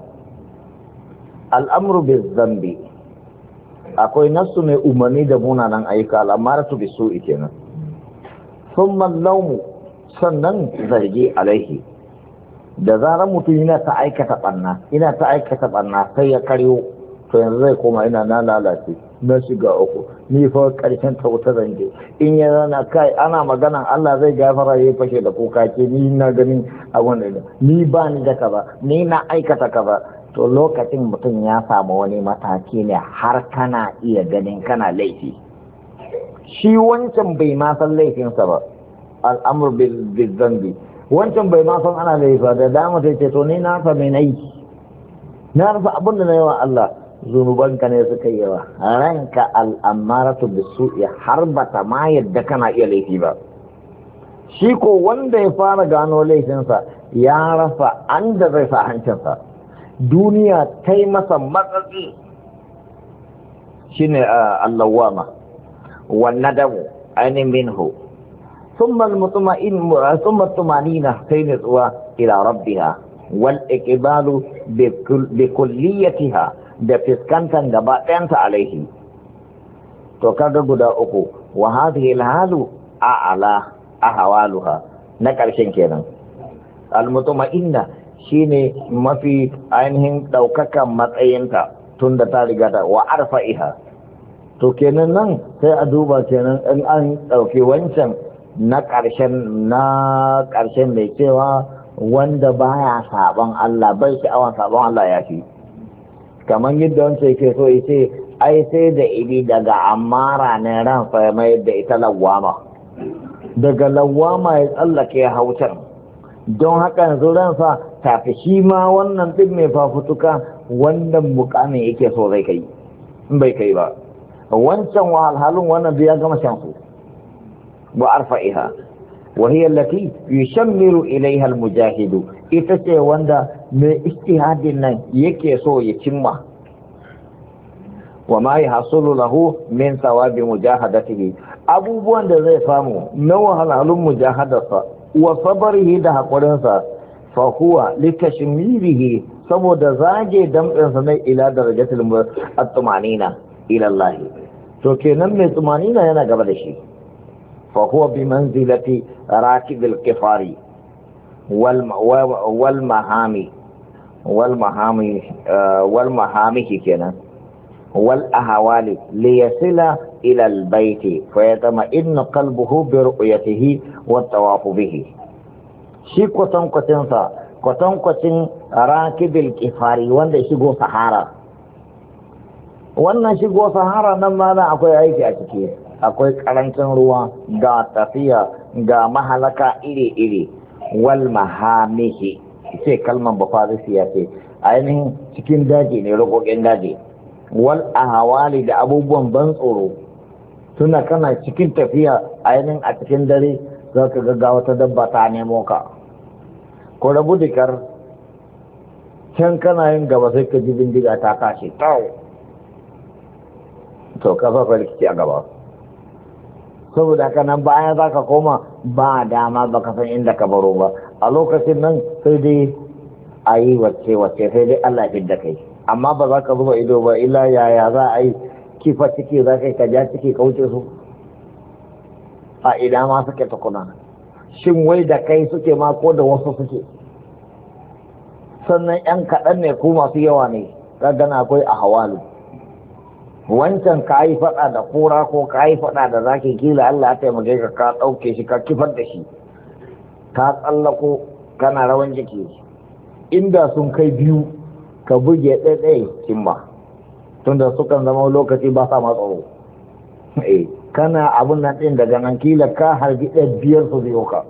al'amru bizambi akwai nafsu mai umarni da munanan ayyuka al'amaratu bisu'i kenan thumma al-lawmu sannan zargi alaihi da zarar mutum yana ta aikata barna ina ta aikata barna sai ya karyo to yanzu zai koma ina na lalace na shiga uku ni fa karshen ta wuta zange in ya zana kai ana magana Allah zai gafara ya fashe da kuka ke ni na ganin abun da ni ba ni da kaza ni na aikata kaza to lokacin mutum ya samu wani mataki ne har kana iya ganin kana laifi shi wancan bai ma san laifinsa ba al'amur bil zambi wancan bai ma san ana laifa da dama sai ce to ni na fa mai nayi na rasa abin da na yawa Allah zunubanka ne suka yi yawa ranka al'amaratu bisu'i har bata ma yadda kana iya laifi ba shi ko wanda ya fara gano laifinsa ya rasa an da zai sa hancinsa duniya ta yi masa matsatsi shi ne allawama wannan damu ainihin minhu ثم المطمئن ثم الطمأنينة سين إلى ربها والإقبال بكل بكليتها بفسكنتا جبائنت عليه توكاد غدا أكو وهذه الحال أعلى أحوالها نكال شنكينا المطمئنة شيني ما في عينهم توكاكا مطعينتا تندتا لغدا وعرفائها to kenan nan sai a duba kenan in an ɗauki wancan na ƙarshen na ƙarshen mai cewa wanda baya sabon Allah bai sha'awan sabon Allah ya fi kamar yadda wancan yake so ya ce ai sai da ibi daga amara ne ran fa mai da ita lawama daga lawama ya tsallake hautar don haka yanzu ransa tafi shi ma wannan ɗin mai fafutuka wannan mukamin yake so zai kai in bai kai ba wancan wahalhalun wannan ya gama shan su وأرفعها وهي التي يشمر إليها المجاهد إتسي واندا من اجتهاد يكي سو يتمه وما يحصل له من ثواب مجاهدته أبو بوان زي فامو نوها العلم مجاهدة وصبره ده قرنسا فهو لتشميره سمو دزاجي دم إنساني إلى درجة الطمأنينة إلى الله تو كي نمي طمأنينة ينا قبل شيء فهو بمنزلة راكب الكفار والمهامي والمهامي والمهامي كنا والأهوال ليصل إلى البيت فيطمئن قلبه برؤيته والطواف به شي كتن كتن سا كتن كتن راكب الكفار وند شيغو سهارا wannan shigo sahara nan ma za akwai aiki a ciki akwai karancin ruwa ga tafiya ga mahalaka iri-iri wal mahamihi ce kalman bafarisi ya ce ainihin cikin daji ne rokokin daji wal ahawali da abubuwan ban tsoro tuna kana cikin tafiya ainihin a cikin dare za ka ga wata dabba ta nemo ka ko rabu dikar can kana yin gaba sai ka ji bindiga ta kashe tau to ka fafa rikici a gaba saboda haka nan bayan za ka koma ba dama ba ka san inda ka baro ba a lokacin nan sai dai a yi wacce wacce sai dai Allah fi da kai amma ba za ka zuba ido ba illa yaya za a yi kifa ciki za ka yi ka ja ciki kauce su a ina ma suke tukuna shin wai da kai suke ma ko da wasu suke sannan yan kaɗan ne ko masu yawa ne gana akwai a hawalu wancan ka yi faɗa da kura ko ka yi faɗa da zaki kila Allah ya taimake ka ka ɗauke shi ka kifar da shi ka tsallako kana rawan jiki. Inda sun kai biyu ka buge ɗaiɗai cimma, tunda sukan zama lokaci ba sa matsaro. Eh, kana abun nan ɗin daga nan kila ka harbi ɗaya biyar su biyo ka.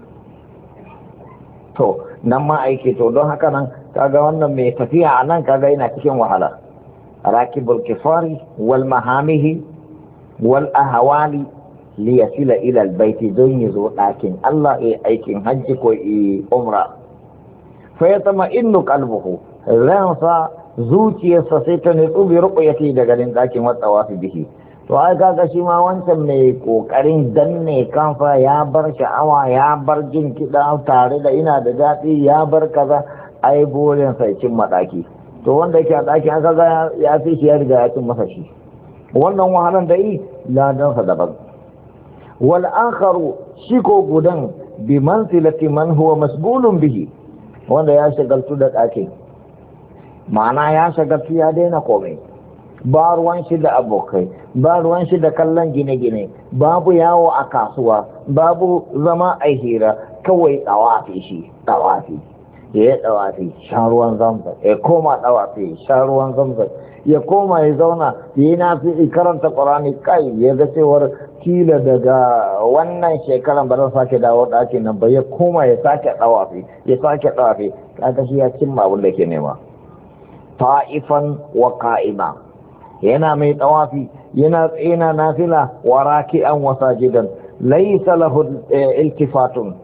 To, nan ma aiki to don haka nan kaga wannan mai tafiya a nan kaga yana cikin wahala. Rakibul kifari wal mahamihi wal ahawali liyasila ila albayti don ya zo ɗakin Allah ya aikin hajji ko umra. Fa ya tama innu qalbuhu, ransa zuciyarsa sai ta nutsu bi ruqyati da garin ɗakin wa tawafi bihi. To ai kaga shi ma wancan mai kokarin danne kanfa ya bar sha'awa, ya bar jin kiɗa tare da ina da daɗi, ya bar kaza, ai burin sai cin madaki. To wanda yake a ɗaki an kaga ya fi shi ya riga ya cin masa shi. Wannan wahalan da yi ladansa daban. Wal akharu shi ko gudan bi manzilati man huwa masbulun bihi, wanda ya shagaltu da ɗakin, ma'ana ya shagaltu ya daina komai. Ba ruwan shi da abokai, ba ruwan shi da kallon gine-gine, babu yawo a kasuwa, babu zama a hira, kawai tsawafi shi, tsawafi. Ya yi tsawafi, sha ruwan zamzam, ya koma tsawafi, sha ruwan zamzam, ya koma ya zauna, ya yi nafi karanta ƙwarani kai, ya ga cewar kila daga wannan shekaran ba zan sake dawo ɗakin nan ba, ya koma ya sake tsawafi, ya sake tsawafi, kaga shi ya cimma abin da ke nema. Ta'ifan wa ka'ima, yana mai tawafi, yana tsina nafila wa raki'an wa sajidan, laysa lahu iltifatun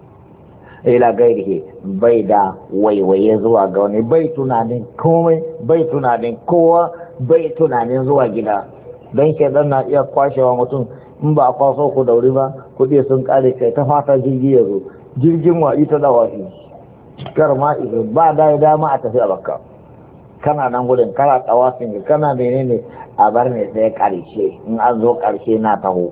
ila gairihi, bai da waiwaye zuwa ga wani, bai tunanin komai, bai tunanin kowa, bai tunanin zuwa gida. Don shedan na iya kwashewa mutum, in ba a kwaso ku dauri ba, kuɗi sun kare kai ta fata jirgi ya zo, jirgin wa ita da wafi kar ma izo ba da dama a tafi a bakka. Kana nan gudun kana tsawafin kana menene a bar ne sai karshe, in an zo karshe na taho.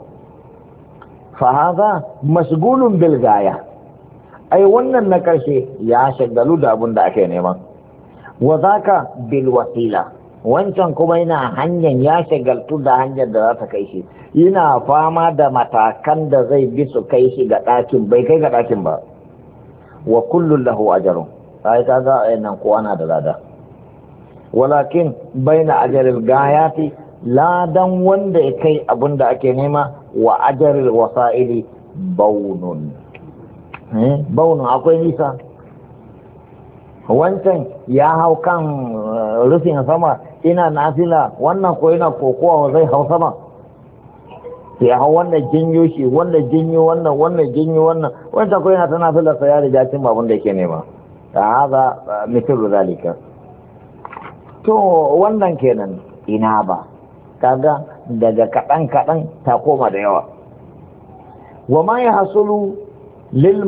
Fa haza mashgulun bil gaya, ai wannan na karshe ya shagalu da abun da ake neman. Wa zaka bil wasila, wancan kuma yana hanyar ya shagaltu da hanyar da za ta kai shi, yana fama da matakan da zai bi su kai shi ga ɗakin, bai kai ga ɗakin ba. Wa kullun lahu ajrun, ai kaga ayannan kowa na da lada. Walakin baina ajaril gayati, ladan wanda ya kai abin da ake nema, wa ajaril wasa'ili baunun. Eh, baunun akwai nisa. Wancan ya hau kan rufin sama ina nafila, wannan ko yana kokowa zai hau sama. Ya hau wannan jinyo shi, wannan jinyo wannan, wannan jinyo wannan, wancan ko yana ta nafila sai ya riga cin abin da yake nema. Ta haza mithlu zalika. To wannan kenan ina ba, kaga daga kaɗan-kaɗan ta koma da yawa. Wa ma ya hasulu lil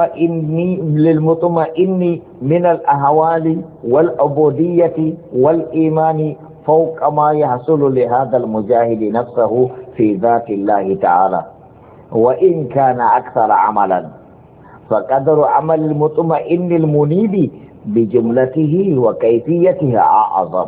mutuma'inni min al-ahwali wal ubudiyyati wal imani fawqa ma ya hasulu li hadha al-mujahidi nafsahu fi dhati Allah ta'ala, wa in kana akthara amalan fa qadru amal al-mutuma'inni al-munibi بجملته وكيفيتها أعظم.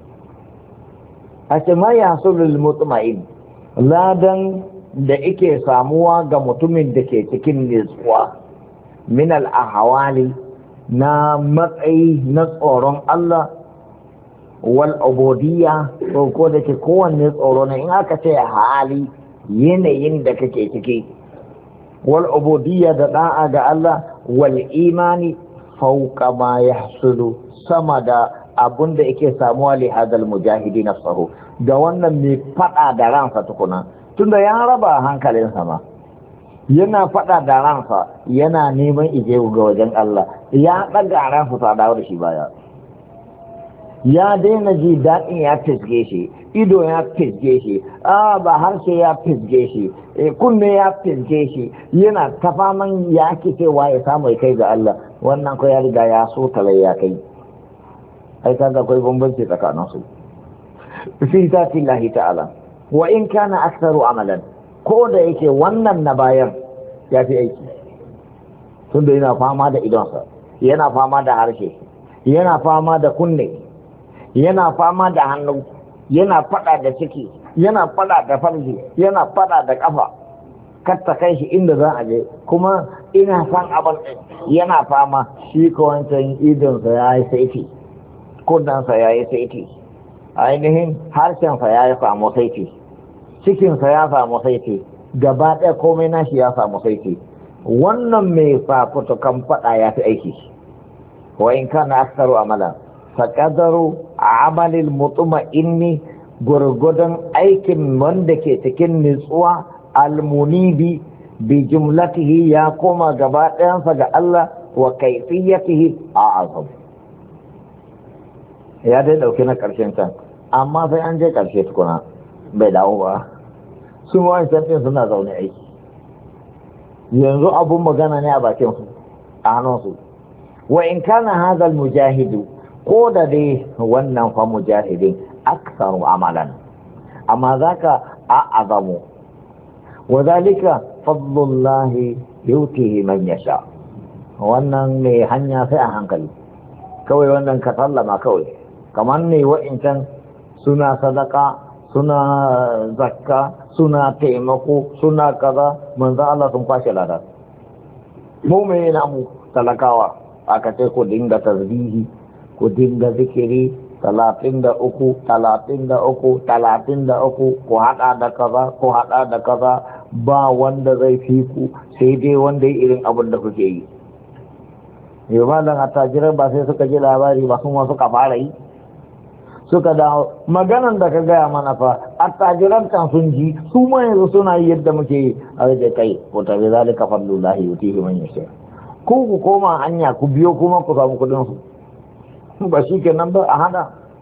أسمى يحصل للمطمئن ladan da ike samuwa ga mutumin da ke cikin nutsuwa min al-ahwali na matsayi na tsoron Allah wal ubudiyya, ko da ke kowanne tsoro ne in aka ce hali yanayin da kake ciki, wal ubudiyya da da'a ga Allah, wal imani fauka ma ya hasulu sama da abun da yake samuwa li hadal mujahidi nafsahu, da wannan mai fada da ransa tukuna, tunda ya raba hankalinsa ma yana fada da ransa, yana neman ije ga wajen Allah, ya daga ransa ta dawo da shi baya, ya daina ji daɗin ya fisge shi, ido ya fisge shi, a ba harshe ya fisge shi, kunne ya fisge shi, yana ta faman ya cewa ya samu kai ga Allah. Wannan ko ya riga ya so talai ya kai, ai kaga akwai bambanci tsakanin su fi zati Allah ta'ala. Wa in kana aktharu amalan, ko da yake wannan na bayan ya fi aiki, tunda yana fama da idonsa, yana fama da harshe, yana fama da kunne, yana fama da hannu, yana fada da ciki, yana fada da farji, yana fada da kafa, kar ta kai shi inda za a je, kuma ina son abin yana fama shi ko wancan idonsa ya yi saiti, kudansa ya yi saiti, ainihin harshensa ya yi samu saiti, cikinsa ya samu saiti, gaba ɗaya komai nashi ya samu saiti. Wannan mai fafutukan faɗa ya fi aiki, wa in kana aksaru amalan faƙadaru a amalin mutuma inni gurgudan aikin wanda ke cikin nutsuwa almunibi bi jumlatihi ya koma gaba ɗayansa ga Allah wa kaifiyatihi a azam. Ya dai ɗauki na ƙarshen can, amma sai an je ƙarshe tukuna bai dawo ba. Sun wancan ɗin suna zaune aiki, yanzu abun magana ne a bakin su, a hannunsu. Wa in kana hadal mujahidu, ko da dai wannan fa mujahidin aksaru amalan, amma zaka a azamu, wa zalika fadlullahi yutihi man yasha. Wannan ne hanya sai a hankali, kawai wannan ka sallama kawai, kamar ne wa'incan suna sadaka, suna zakka, suna taimako, suna kaza, manzo Allah sun kwashe lada. Mu mai namu talakawa aka ce ku dinga tasbihi, ku dinga zikiri talatin da uku, talatin da uku, talatin da uku, ku haɗa da kaza, ku haɗa da kaza, ba wanda zai fi ku sai dai wanda yi irin abin da kuke yi. Yau malam attajirai ba sai suka ji labari ba, kuma suka fara yi, suka dawo maganan da ka gaya mana fa attajiran kan sun ji, su ma yanzu suna yi yadda muke yi. A rage kai ko tabi zalika fadlullahi yutihi man yasha. Ku ku koma hanya ku biyo kuma ku samu kudin su, ba shi kenan ba a hada.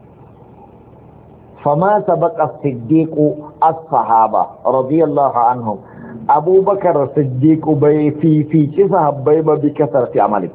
Fama sabaqa siddiqu as-sahaba radiyallahu anhum, abubakar siddiqu bai fifici sahabbai ba bi kasarti amali,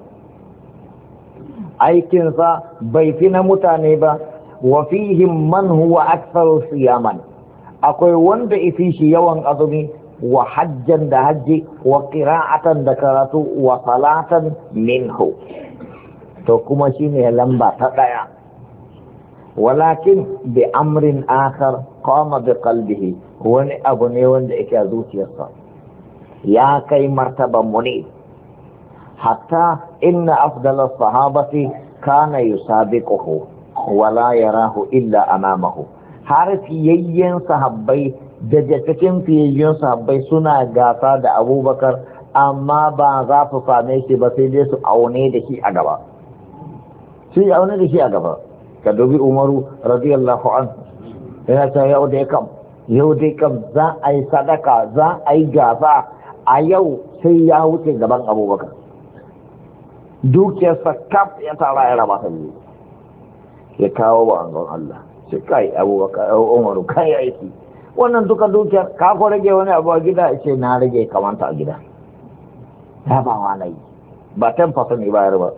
aikinsa bai fi na mutane ba. Wa fihim man huwa aktharu siyaman, akwai wanda ifi shi yawan azumi, wa hajjan da hajji, wa qira'atan da karatu, wa salatan minhu, to kuma shine lamba ta daya. Walakin bi amrin akhar qama bi qalbihi, wani abu ne wanda yake a zuciyarsa ya kai martaban muni. Hatta inna afdala sahabati kana yusabiquhu wala yarahu illa amamahu, har fiyayyen sahabbai daga cikin fiyayyen sahabbai suna gasa da abubakar, amma ba za su same shi ba sai dai su aune da shi a gaba, shi aune da shi a gaba. Ka dubi Umaru radiyallahu anhu, yana ta yau dai kam yau dai kam za a yi sadaka, za a yi gasa a yau, sai ya wuce gaban abubakar, dukiyarsa kaf ya tara ya raba ta biyu, ya kawo ba angon Allah, sai kai abubakar Umaru kai aiki, wannan duka dukiyar ka ko rage wani abu a gida, ce na rage kamanta a gida, ya ba wa nayi ba ten percent ne bayar ba.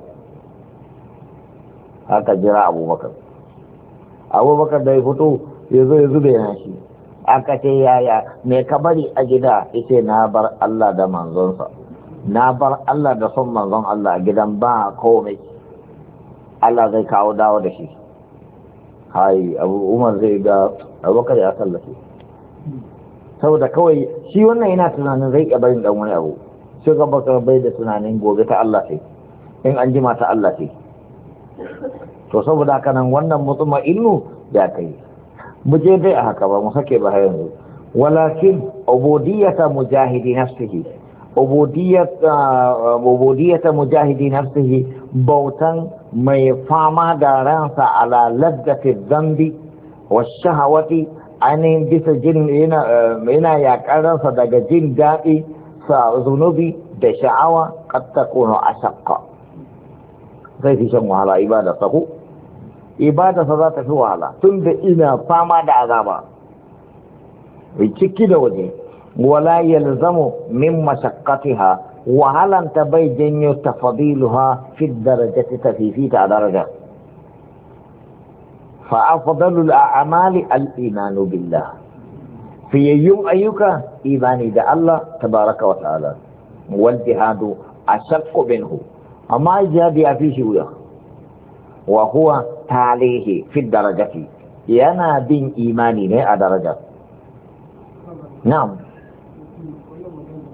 Haka jira abubakar abubakar da ya fito ya zo ya zube na shi, aka ce yaya me ka bari a gida, yace na bar Allah da manzonsa, na bar Allah da son manzon Allah a gidan, ba komai, Allah zai kawo dawo da shi. Hai abu Umar zai ga abubakar ya sallace, saboda kawai shi wannan yana tunanin zai iya barin dan wani abu, sai ga bakar bai da tunanin gobe ta Allah sai, in an jima ta Allah sai. To saboda haka nan wannan mutuma ilmu ya kai mu je dai a haka ba mu sake ba yanzu. Walakin ubudiyata mujahidi nafsihi, ubudiyata ubudiyata mujahidi nafsihi, bautan mai fama da ransa ala laddati dhanbi wa shahawati, ainihin bisa jin yana yaƙar ransa daga jin daɗi sa zunubi da sha'awa, qad takunu ashaqqa, zai fi shan wahala ibada sahu, ibada sa za ta fi wahala tun da ina fama da azaba ciki da waje. Wala yalzamu min mashaqqatiha, wahalan ta bai janyo tafadiluha fi darajati, tafifita a daraja. Fa afdalul a'mali al-imanu billah, fiyayyun ayyuka imani da Allah tabaraka wa ta'ala, wal jihadu ashaqqu minhu, amma jihadi ya fi shi wuya. Wa huwa talihi fi darajati, yana bin imani ne a daraja. Na'am.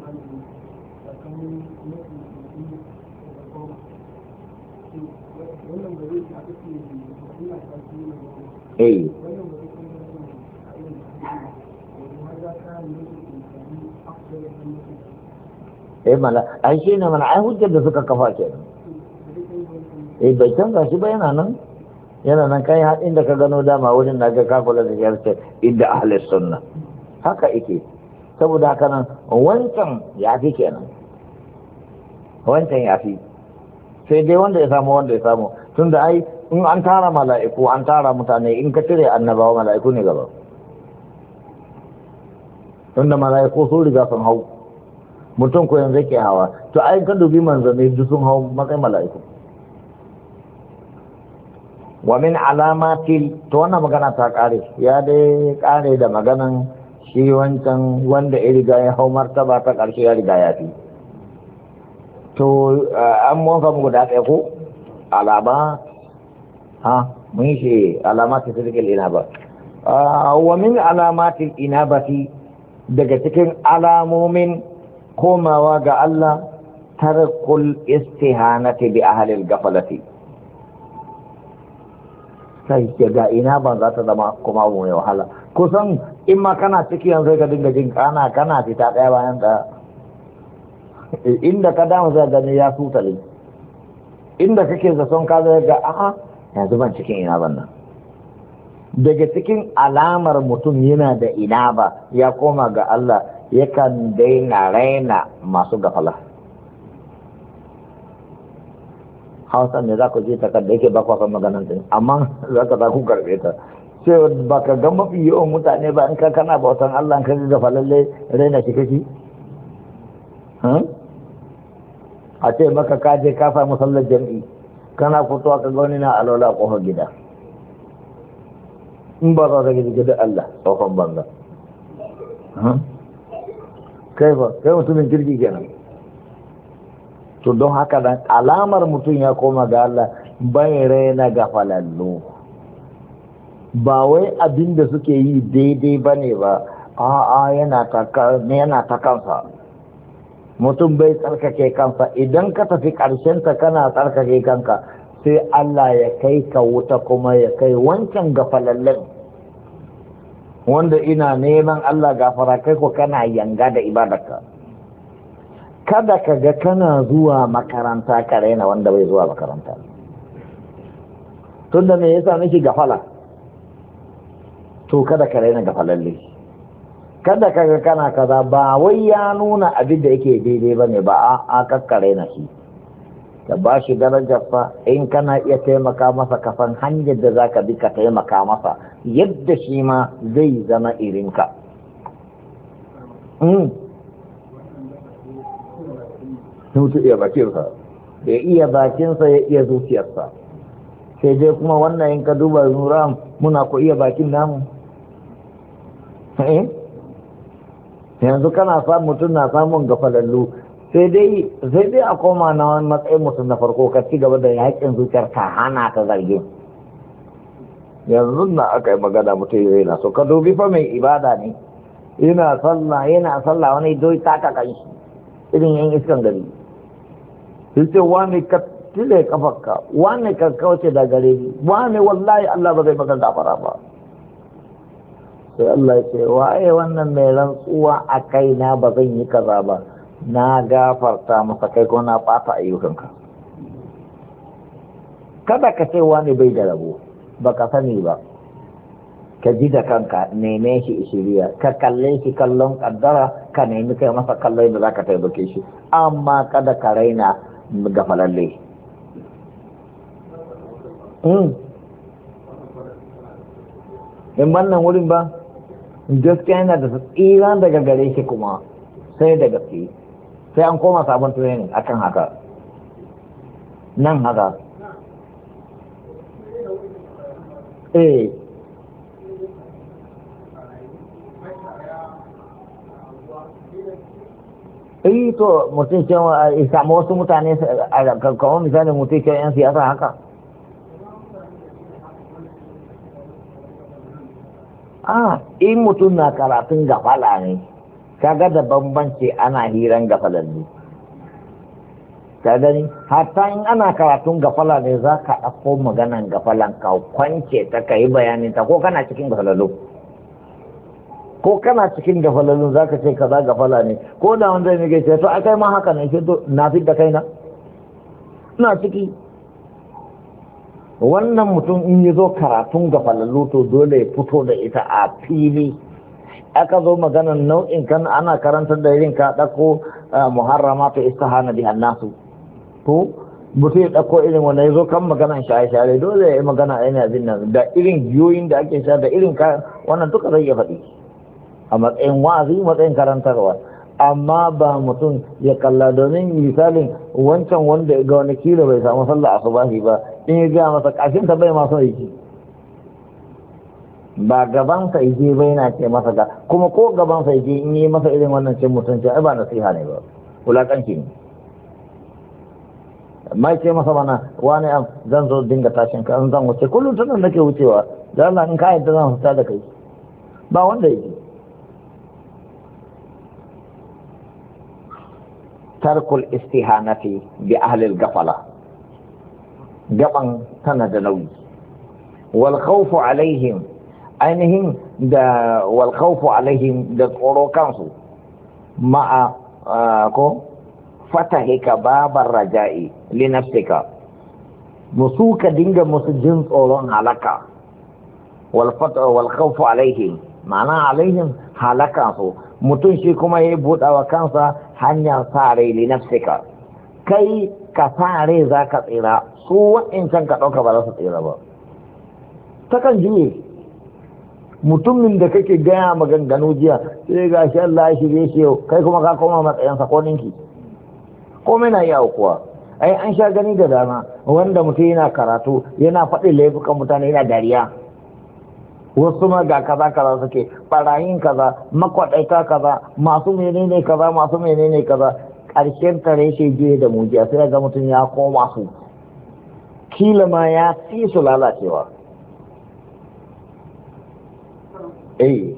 eh eh mala ai shi ne mana ai hujjar da suka kafa kenan eh bai canza shi ba yana nan yana nan kai haɗin da ka gano dama wurin da ga kakula da yarce inda ahlus sunna haka ike saboda haka nan wancan ya fi kenan wancan ya fi sai dai wanda ya samu wanda ya samu tunda ai in an tara mala'iku an tara mutane in ka cire annabawa mala'iku ne gaba tunda mala'iku sun riga sun hau mutum ko yanzu ke hawa to ai ka dubi manzanni duk sun hau matsayin mala'iku wa min alamatil to wannan magana ta kare ya dai kare da maganan shi wancan wanda ya riga ya hau martaba ta karshe ya riga ya fi to an mun samu guda ɗaya ko alama ha mun yi shi alamatin sirrikil inaba wa min alamatil inabati daga cikin alamomin komawa ga Allah tarkul istihanati bi ahlil gafalati sai ga ina ban za ta zama kuma mai wahala kusan in ma kana ciki yanzu ka dinga jin kana kana fita daya bayan daya inda ka damu zai gani ya sutale inda kake zaton ka zai ga a'a yanzu ban cikin ina ban nan daga cikin alamar mutum yana da ina ba ya koma ga Allah yakan daina raina masu gafala hausa ne za ku je takar da yake bakwa kan maganan din amma za ka za ku karbe ta sai ba ka ga mafi yawan mutane ba in ka kana bautan Allah ka ga gafalalle raina shi kake a ce maka ka je ka samu sallar jam'i kana fitowa ka ga wani na alwala kofar gida in ba za ka gidi da Allah tsohon banza kai ba kai mutumin kirki kenan to don haka dan alamar mutum ya koma ga Allah bai raina gafalallu ba wai abin da suke yi daidai bane ba a'a yana ta yana ta kansa mutum bai tsarkake kansa idan ka tafi karshen ta kana tsarkake kanka sai Allah ya kai ka wuta kuma ya kai wancan gafalallen wanda ina neman Allah gafara kai ko kana yanga da ibadarka kada ka ga kana zuwa makaranta ka raina wanda bai zuwa makaranta tunda me yasa nake gafala to kada ka raina gafalalle kada ka ga kana kaza ba wai ya nuna abin da yake daidai bane ba a kakkare na shi ka ba shi darajar fa in kana iya taimaka masa kafan hanyar da zaka bi ka taimaka masa yadda shi ma zai zama irinka mm mutu iya bakinsa ya iya bakinsa ya iya zuciyarsa sai dai kuma wannan in ka duba nura muna ko iya bakin namu eh yanzu kana samun mutum na samun gafalallu sai dai sai dai a koma na wani matsayin mutum na farko ka ci gaba da yakin zuciyar ka hana ta zargin yanzu na aka yi magana mutum yi na so ka dubi fa mai ibada ne yana sallah yana sallah wani doi ta ta kai irin yan iskan gari sai wani ka tile kafarka wani ka kauce da gare ni wani wallahi Allah ba zai maka gafara ba sai Allah ya ce waye wannan mai rantsuwa a kaina ba zan yi kaza ba na gafarta masa kai ko na ɓata ayyukanka kada ka ce wani bai da rabo ba ka sani ba ka ji da kanka neme shi ishiriya ka kalle shi kallon kaddara ka nemi kai masa kallon da za ka taimake shi amma kada ka raina gafalalle in wannan wurin ba gaskiya yana da tsira daga gare shi kuma sai da gaske sai an koma sabon training akan haka nan haka eh eh to mutum cewa a samu wasu mutane a kamar misali mutum cewa yan siyasa haka a in mutum na karatun gafala ne kaga da bambanci ana hiran gafalallu ka gani hatta in ana karatun gafala ne za ka ɗauko maganan gafalan ka kwance ta ka yi bayanin ta ko kana cikin gafalalu ko kana cikin gafalalu za ka ce kaza gafala ne ko da wanda ne ke ce to akai ma haka ne ce to na fi da kaina ina ciki wannan mutum in yi zo karatun gafalalu to dole ya fito da ita a fili aka zo maganan nau'in kan ana karantar da irin ka ɗauko muharramatu istihana bi annasu to mutum ya ɗauko irin wanda ya zo kan maganan shaye-shaye dole ya yi magana a yana abin nan da irin giyoyin da ake sha da irin ka wannan duka zai iya faɗi a matsayin wa'azi matsayin karantarwa amma ba mutum ya kalla domin misalin wancan wanda ga wani kilo bai samu sallah asubahi ba in ya gaya masa kashin ta bai masu aiki ba gaban sa ije bai na ce masa ga kuma ko gaban sa ije in yi masa irin wannan cin mutunci ai ba nasiha ne ba wulakanci ne mai ce masa mana wani am zan zo dinga tashin ka zan wuce kullum tana nake wucewa da Allah in ka yadda zan fita da kai ba wanda yake tarkul istihanati bi ahli al-ghafala gaban tana da nauyi wal khawfu alaihim ainihin da wal khawfu alaihim da tsoro kansu ma'a ko fatahika babar raja'i li nafsika musu ka dinga musu jin tsoron halaka wal fata wal khawfu alaihim ma'ana alaihim halaka su mutum shi kuma ya buɗa wa kansa hanyar sare li nafsika kai ka sare za ka tsira su wa'incan ka ɗauka ba za su tsira ba takan juye mutumin da kake gaya maganganu jiya sai ga shi Allah ya shirye shi yau kai kuma ka koma matsayinsa ko ninki komai na iya kuwa ai an sha gani da dama wanda mutum yana karatu yana faɗi laifukan mutane yana dariya wasu ma ga kaza kaza suke barayin kaza makwaɗaita kaza masu menene kaza masu menene kaza ƙarshen tare shi je da mujiya sai ga mutum ya koma su kila ma ya fi su lalacewa eh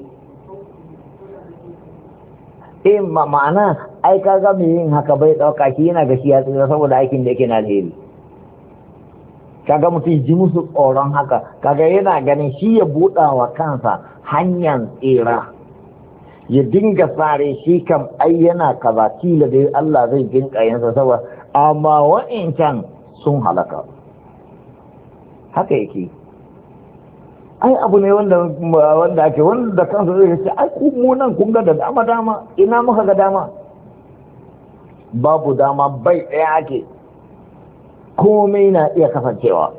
eh ma'ana ai kaga mai yin haka bai dauka shi yana gashi ya tsira saboda aikin da yake na alheri kaga mutum ji musu tsoron haka kaga yana ganin shi ya buɗa wa kansa hanyar tsira ya dinga sare shi kam ai yana kaza kila dai Allah zai dinka yansa saboda amma wa'incan sun halaka haka yake ai abu ne wanda wanda ake wanda kansa zai ce ai ku mu nan kun ga da dama dama ina muka ga dama babu dama bai ɗaya ake komai na iya kasancewa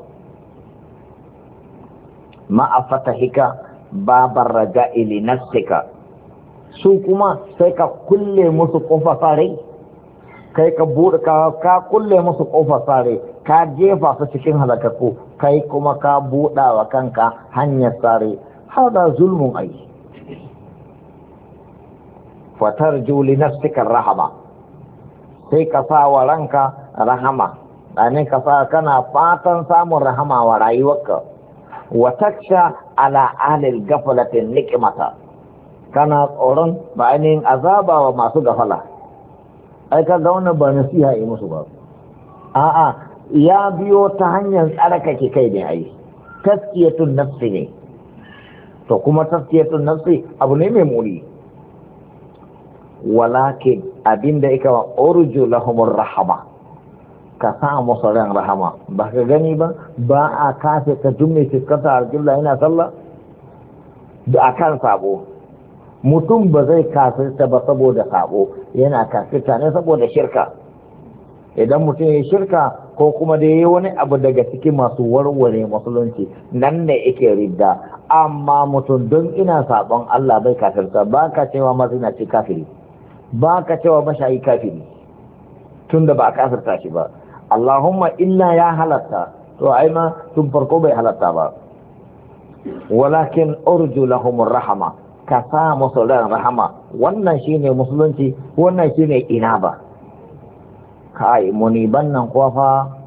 ma'a fatahika babar raja'i li nafsika su kuma sai ka kulle musu kofa sare kai ka bude ka ka kulle musu kofa sare ka jefa su cikin halakaku kai kuma ka buɗa wa kanka hanyar sare hada zulmun ai fatarju li nafsika rahama sai ka sa wa ranka rahama ɗanin ka sa kana fatan samun rahama wa rayuwarka wa taksha ala ahlil gafalatin nikmata kana tsoron ba ainihin azaba wa masu gafala ai ka ga wannan ba nasiha yi musu ba a'a ya biyo ta hanyar tsarkake kai ne ai taskiyatun nafsi ne to kuma taskiyatun nafsi abu ne mai muni walakin abinda yake wa urju lahumur rahama ka sa musu ran rahama ba ka gani ba ba a kafe ka jumme fiskanta alƙibla yana sallah da akan sabo mutum ba zai kafirta ba saboda sabo yana kafirta ne saboda shirka idan mutum ya shirka ko kuma da yi wani abu daga cikin masu warware musulunci nan ne yake ridda amma mutum don ina sabon Allah bai kafirta ba ka cewa mazina ce kafiri ba ka cewa mashayi kafiri tun da ba a kafirta shi ba Allahumma illa ya halatta to ai ma tun farko bai halatta ba walakin urju lahumur rahama ka sa musu ran rahama wannan shine musulunci wannan shine inaba kai muniban nan kuwa fa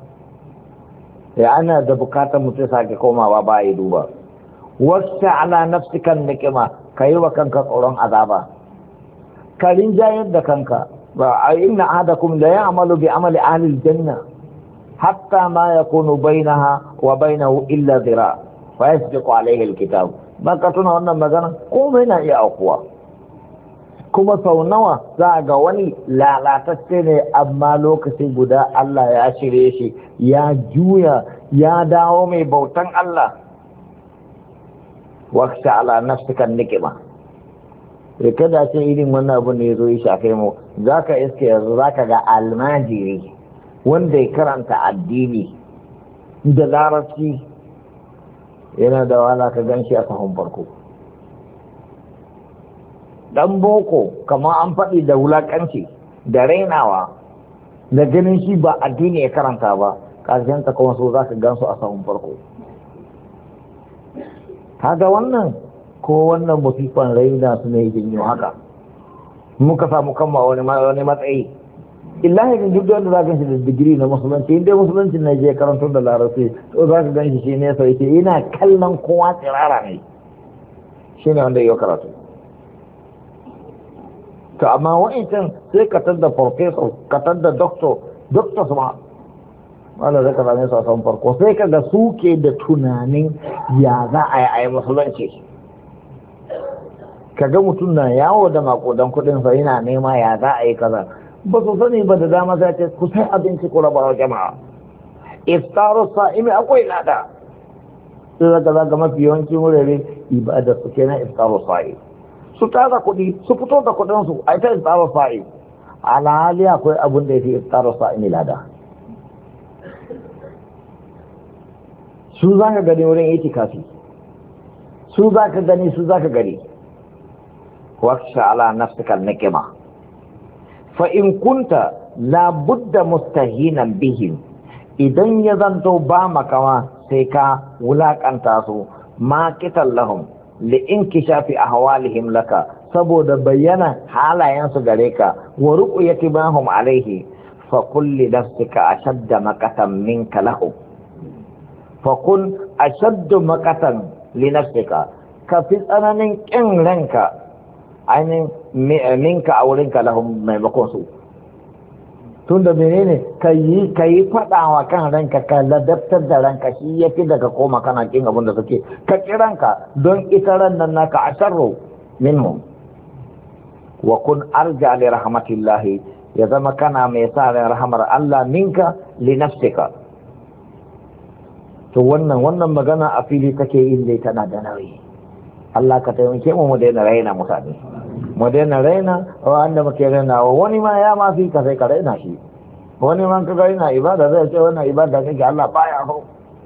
ya ana da bukatar mutum sake komawa ba ya duba wasu ala nafsikan nikima ka yi wa kanka tsoron azaba ka rinjayar da kanka inna ahadakum la ya'malu bi amali ahli al-janna hatta ma yakunu bainaha wa bainahu illa dhira fa yasbiqu alayhi al-kitab. Baka tuna wannan magana komai na iya aukuwa. Kuma sau nawa za ga wani lalatacce ne amma lokaci guda Allah ya shirye shi ya juya ya dawo mai bautan Allah. Waksha ala nafsika nikima. E kada ce irin wannan abu ne zo ya shafe mu, zaka iske yanzu zaka ga almajiri wanda ya karanta addini da larabci yana da wahala ka ganshi a sahun farko. Dan boko kamar an faɗi da wulaƙanci da rainawa da ganin shi ba addini ya karanta ba, ƙarshen ta kuma so za ka gansu a sahun farko. Kaga wannan ko wannan musifan raina su ne jinyo haka muka samu kanma wani wani matsayi. Illahi kan duk wanda za ka shi da digiri na musulunci, inda musulunci na je karantar da larabci to za ka gan shi shi ne sai ce ina kallon kowa tsirara ne, shi ne wanda ya karatu. To amma wa'incan sai ka tadda professor, ka tadda doctor, doctor ma wanda zai ka zane su a san farko sai ka ga suke da tunanin ya za a yi a yi musulunci. Ka ga mutum na yawo da makodan kudinsa yana nema ya za a yi kaza, ba su sani ba da dama za ce ku sai abinci ku raba wa jama'a. Iftaru sa'imi akwai lada. Sai zaka zaga mafi yawancin wurare ibada su kenan iftaru sa'imi. Su tara kuɗi su fito da kuɗinsu a ita iftaru sa'i, alhali akwai abin da ya fi iftaru sa'i milada. Su za ka gani wurin itikafi, su za ka gani su za ka gani. Waksha ala nafsika nikima fa in kunta la budda mustahinan bihim, idan ya zanto ba makawa sai ka wulakanta su makitan lahum li'inkishafi ahwalihim laka, saboda bayyana halayensu gare ka wa ru'yati ma hum alaihi, fa kulli nafsika ashadda maqatan minka lahu, fa kun ashaddu maqatan li nafsika, ka fi tsananin kin ranka ainin minka a wurinka lahum maimakon su. Tunda menene ka yi ka yi faɗawa kan ranka, ka ladabtar da ranka, shi ya fi daga koma kana kin abin da suke, ka kiranka don ita ran nan naka a sharro minhum. Wa kun arja li rahmatillahi, ya zama kana mai sa ran rahmar Allah minka li nafsika. To wannan wannan magana a fili take yin dai tana da nauyi. Allah ka taimake mu mu daina raina mutane, mu daina raina wanda muke raina wa wani ma ya ma fi ka sai ka raina shi. Wani man ka raina ibada zai ce wannan ibada kake Allah baya so.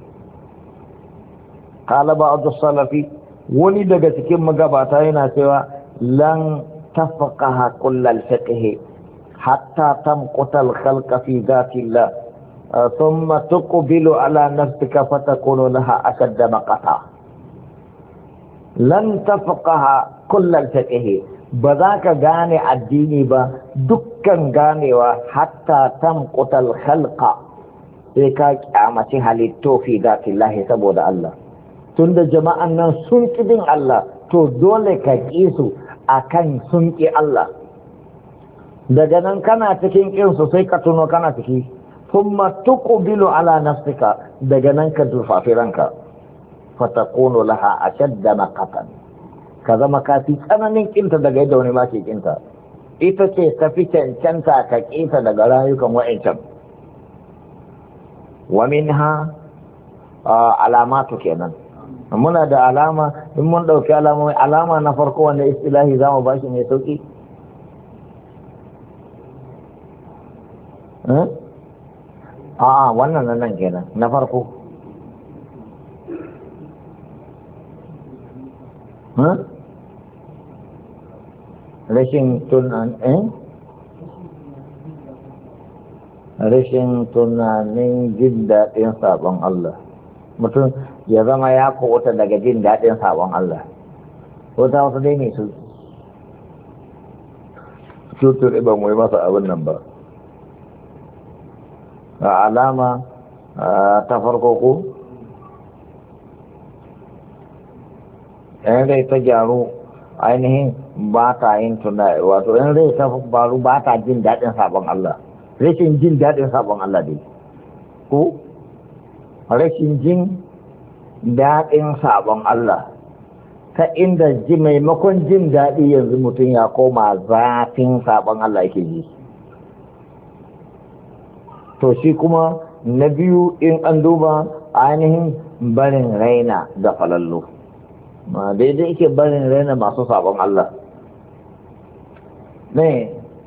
Kala ba'd salafi, wani daga cikin magabata yana cewa lan tafaqaha kullal fiqh hatta tamquta al khalqa fi dhatillah thumma tuqbilu ala nafsika fatakunu laha ashadda maqata. Lan tafaqaha kullal fiqh, ba za ka gane addini ba dukkan ganewa hatta tamqutal khalqa, sai ka kyamaci halitto fi zatillahi saboda Allah. Tunda jama'an nan sun ki bin Allah, to dole ka ƙi su akan sun ƙi Allah. Daga nan kana cikin ƙin su sai ka tuno kana ciki, thumma tuqbilu ala nafsika, daga nan ka durfafi ranka, fatakunu laha ashadda maqatan, ka zama ka fi tsananin kinta daga yadda wani ma ke kinta. Ita ce ta fi cancanta ka kinta daga rayukan wa'ancan. Wa minha alamatu kenan, muna da alama. In mun ɗauki alama alama na farko wanda istilahi za mu ba shi mai sauƙi, a'a wannan nan kenan na farko. Rashin tunanin rashin tunanin jin daɗin sabon Allah, mutum ya zama ya kowata daga jin daɗin sabon Allah. Wata wasu dai ne su cutur iban wai masa abin nan ba. A alama ta farko ko yan dai ta gyaru ainihin ba ta yin tuna wato in rai ta faru ba ta jin daɗin sabon Allah rashin jin daɗin sabon Allah dai ko rashin jin daɗin sabon Allah ta inda ji maimakon jin daɗi yanzu mutum ya koma zafin sabon Allah yake ji to shi kuma na biyu in an duba ainihin barin raina da falallo ma daidai yake barin raina masu sabon Allah ne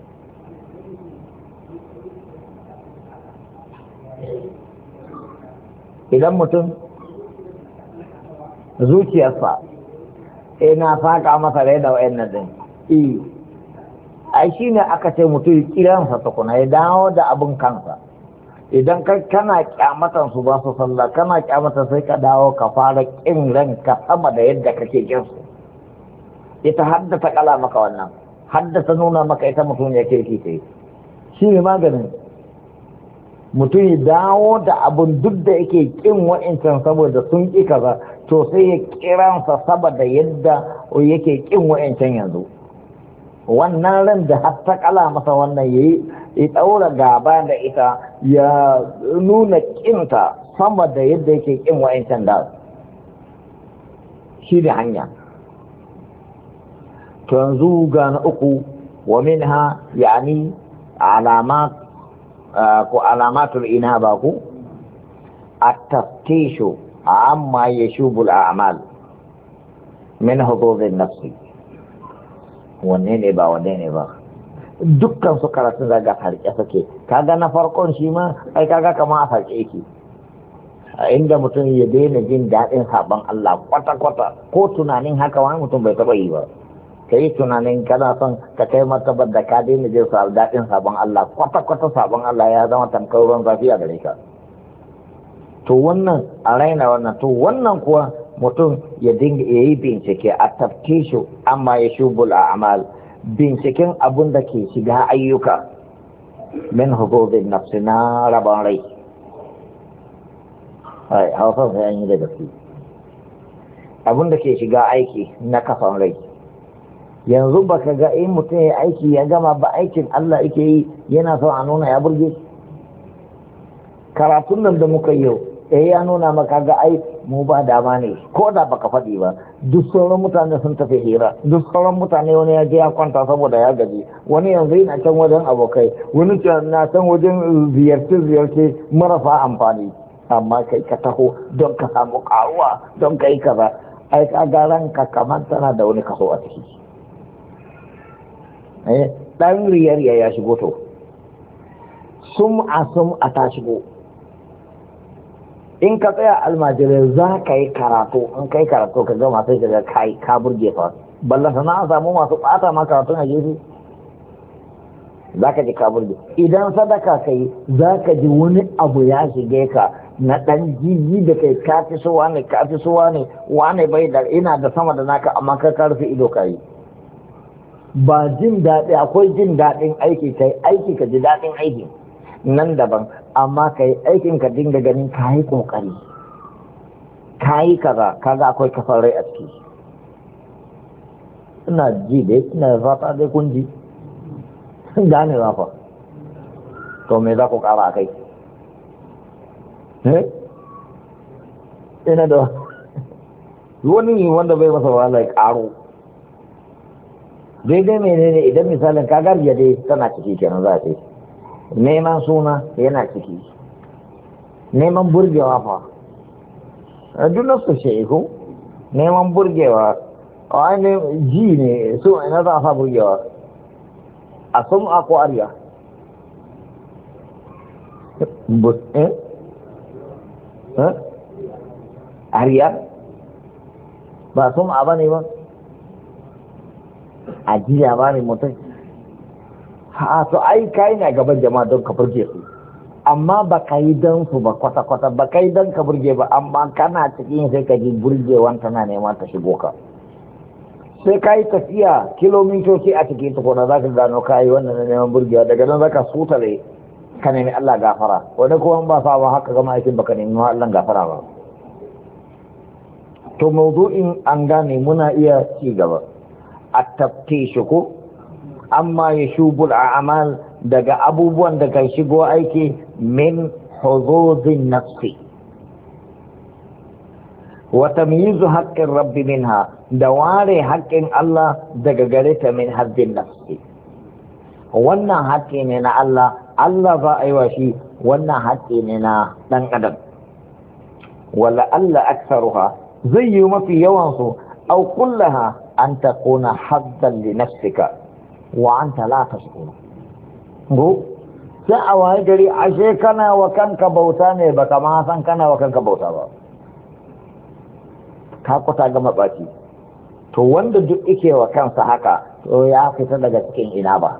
idan mutum zuciyarsa ina faka masa rai da wa'annan din eh ai shine aka ce mutum kiransa tukuna ya dawo da abin kansa idan kai kana kyamatan su ba su sallah kana kyamata sai ka dawo ka fara kin ranka sama da yadda kake kin su ita haddata kala maka wannan haddasa nuna maka ita mutum ya kirki kai shi ne maganin mutum ya dawo da abun duk da yake kin wa'incan saboda sun ƙi kaza to sai ya kiransa saboda yadda yake kin wa'incan yanzu wannan ran da har ta kala masa wannan yayi ya ɗaura gaba da ita ya nuna kinta sama da yadda yake kin wa'incan da shi da hanya to yanzu ga na uku wa minha yani alamat ko alamatul inaba ku at-taftishu amma yashubul a'mal min hududin nafsi wanne ne ba wanne ne ba dukkan su karatun zaga harke suke kaga na farkon shi ma ai kaga kamar a farke yake a inda mutum ya daina jin daɗin sabon Allah kwata-kwata ko tunanin haka wani mutum bai taɓa yi ba ka yi tunanin kana son ka kai martabar da ka daina jin daɗin sabon Allah kwata-kwata sabon Allah ya zama tamkar ruwan zafi a gare ka to wannan a raina wannan to wannan kuwa mutum ya dinga ya yi bincike a tafkishu amma ya shubul a'mal binciken abun da ke shiga ayyuka min hududin nafsi na rabon rai ai hausa sai an yi da gaske abun da ke shiga aiki na kafan rai yanzu baka ga in mutum ya aiki ya gama ba aikin Allah yake yi yana son a nuna ya burge karatun nan da muka yau eh ya nuna maka ga ai mu ba dama ne ko da baka faɗi ba duk sauran mutane sun tafi hira duk sauran mutane wani ya je ya kwanta saboda ya gaji wani yanzu yana can wajen abokai wani na can wajen ziyarce ziyarce marasa amfani amma kai ka taho don ka samu karuwa don ka yi kaza ai ka ga ranka kamar tana da wani kaso a ciki eh dan riyar ya shigo to sum a sum a ta shigo in ka tsaya almajirai za ka yi karatu in kai karatu ka gama sai ka ga kai ka burge fa ballan sana samu masu bata ma karatun a gefe za ka ji ka burge idan sadaka kai za ka ji wani abu ya shige ka na dan jiji da kai ka fi so wane ka fi so wane wane bai da ina da sama da naka amma ka karfi ido ka yi ba jin daɗi akwai jin daɗin aiki kai aiki ka ji daɗin aiki nan daban amma ka yi aikin ka dinga ganin ka yi ƙoƙari ka yi kaza kaga akwai kafar rai a ciki ina ji dai ina fata dai kun ji sun gane zafa to me za ku ƙara a kai ina da wani wanda bai masa wahala ya ƙaro daidai menene idan misalin kagar ya dai tana ciki kenan za a ce neman suna yana ciki neman burgewa fa a duk su ce ko neman burgewa a wani ji ne su ina za a sa burgewa a sun ako ariya ariya ba sun a ba ne ba a jiya ba ne mutum ha to ai kai na gaban jama'a don ka burge su amma ba ka yi don su ba kwata-kwata ba ka yi don ka burge ba amma kana cikin sai ka ji burgewan tana nema ta shigo ka sai ka yi tafiya kilomitoci a cikin tukuna za ka gano ka yi wannan na neman burgewa daga nan za ka sutale ka nemi Allah gafara wani kuma ba sa ba haka gama aikin baka nemi Allah gafara ba to mawdu'in an gane muna iya ci gaba at-taftish ko amma yashubul a'mal daga abubuwan da kan shigo aiki min huzuzin nafsi wa tamyizu haqqin rabbi minha da ware haƙƙin Allah daga gare ta min haddin nafsi. Wannan haƙƙi ne na Allah, Allah ba a yi wa shi, wannan haƙƙi ne na ɗan adam. Wala Allah aksaruha zai yi mafi yawansu au kullaha an takuna haddan li nafsika wa anta la tashkur. Go sai a waye gari ashe kana wa kanka bauta ne baka ma san kana wa kanka bauta ba. Ka kwata gama baki. To wanda duk ike wa kansa haka to ya fita daga cikin ina ba.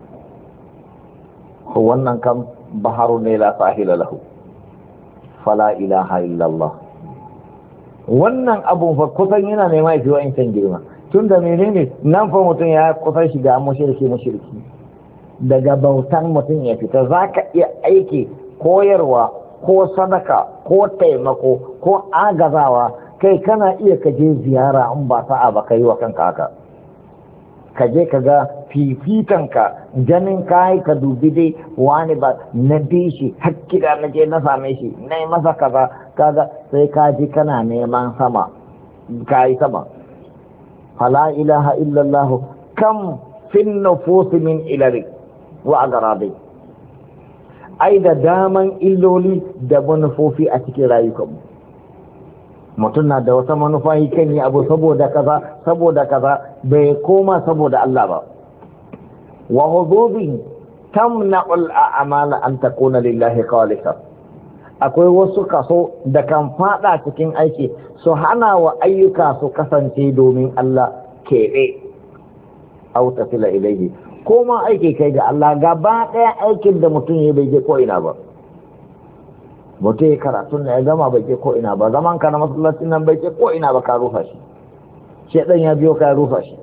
To wannan kam baharu ne la sahila lahu. Fala ilaha illallah. Wannan abun fa kusan yana nema ya fi wa'incan girma. Tun da menene nan fa mutum ya kusan shiga mushriki mushriki. Daga bautan mutum ya fita za ka iya aiki koyarwa ko sadaka ko taimako ko agazawa kai kana iya kaje ziyara in ba sa'a ba kai wa kanka haka kaje ka ga fifitanka ganin kai ka dubi dai wani ba na bi shi hakkida na je na same shi na yi masa kaza kaga sai ka ji kana neman sama ka yi sama. Fala ilaha illallah kam fin nufus min ilari wa agarabi ai da daman illoli da manufofi a cikin rayukanmu. Mutum na da wata manufa yi kan yi abu saboda kaza saboda kaza bai koma saboda Allah ba. Wa hudubin tamna'ul a'mala an takuna lillahi khalisan. Akwai wasu kaso da kan fada cikin aiki su hana wa ayyuka su kasance domin Allah keɓe au tafila ilaihi ko ma aiki kai ga Allah gaba ɗaya aikin da mutum ya bai je ko ina ba. Mutum ya karatun da ya gama bai je ko ina ba, zaman ka na masallacin nan bai je ko ina ba, ka rufa shi. Shedan ya biyo ka rufa shi.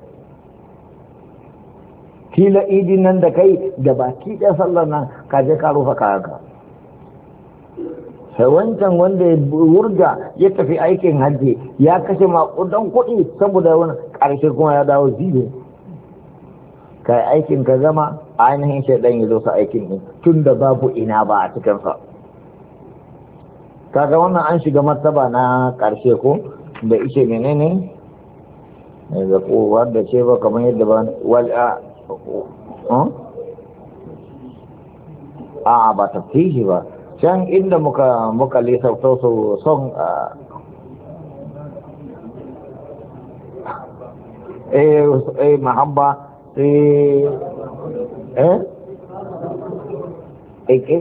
Kila idin nan da kai da baki ɗaya sallar nan ka je ka rufa kayanka. Sai wancan wanda ya wurga ya tafi aikin hajji ya kashe maƙudan kuɗi saboda wani ƙarshe kuma ya dawo zibe. Kai aikin ka gama ainihin shaidan ya zo sa aikin ɗin tun da babu ina ba a cikinsa. Kaga wannan an shiga martaba na ƙarshe ko da ishe menene ne da kowa da ce ba kamar yadda ba wal a a ba taftishi ba can inda muka muka lissafta su son eh eh mahabba eh eh eh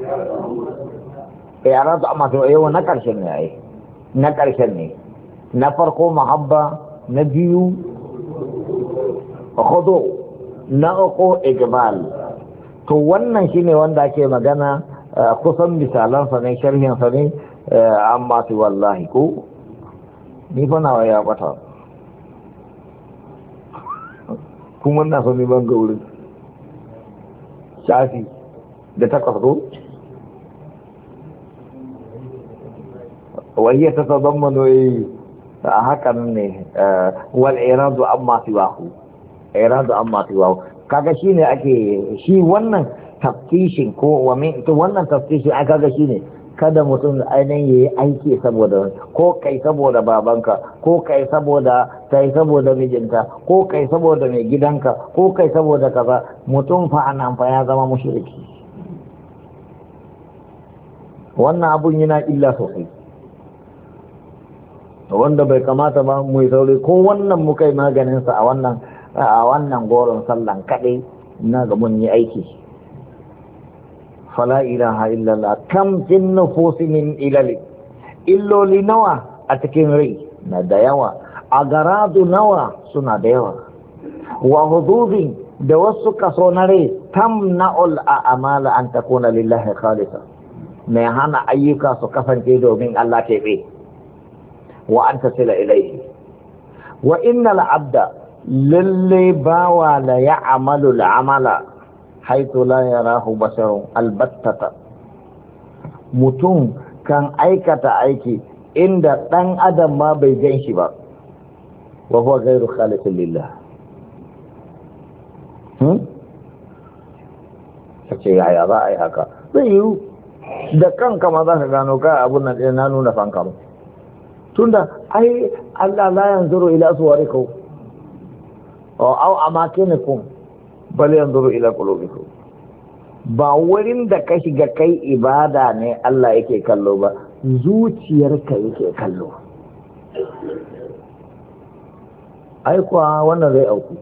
yara su amma to yau na ƙarshen ne ai na ƙarshen ne na farko mahabba na biyu khudu na uku iqbal. To wannan shine wanda ake magana kusan misalan sa ne sharhin sa ne amma su wallahi ko ni fa nawa ya bata kuma na so ni ban ga wurin shafi da takwas ko وهي تتضمن هكذا والإراد أما سواه إراد أما سواه kaga shine ake shi wannan taftishin ko wa min to wannan taftishin aka ga shine kada mutum ainihin yayi aiki saboda ko kai saboda babanka ko kai saboda kai saboda mijinta ko kai saboda mai gidanka ko kai saboda kaza mutum fa anan fa ya zama mushriki. Wannan abun yana illa sosai wanda bai kamata ba mu yi sauri ko wannan mu kai maganinsa a wannan a wannan goron sallan kaɗai na ga mun yi aiki. Fala ilaha illallah kam fin nufusi min ilali illoli nawa a cikin rai na da yawa a garadu nawa suna da yawa wa hududin da wasu kaso na rai tamna'ul a'mala an takuna lillahi khalisa mai hana ayyuka su kasance domin Allah keɓe wa an tasila ilaihi wa innal abda lalle bawa la ya'malu al'amala haythu la yarahu basharun albattata mutum kan aikata aiki inda dan adam ma bai gan shi ba wa huwa ghairu khaliqin lillah ce yaya za a yi haka zai yiwu da kanka ma za ka gano ka abun nan ɗaya na nuna fanka ba tunda ai Allah la yanzuru ila suwarikum aw amakinikum bal yanzuru ila qulubikum ba wurin da ka shiga kai ibada ne Allah yake kallo ba zuciyarka yake kallo ai kuwa wannan zai auku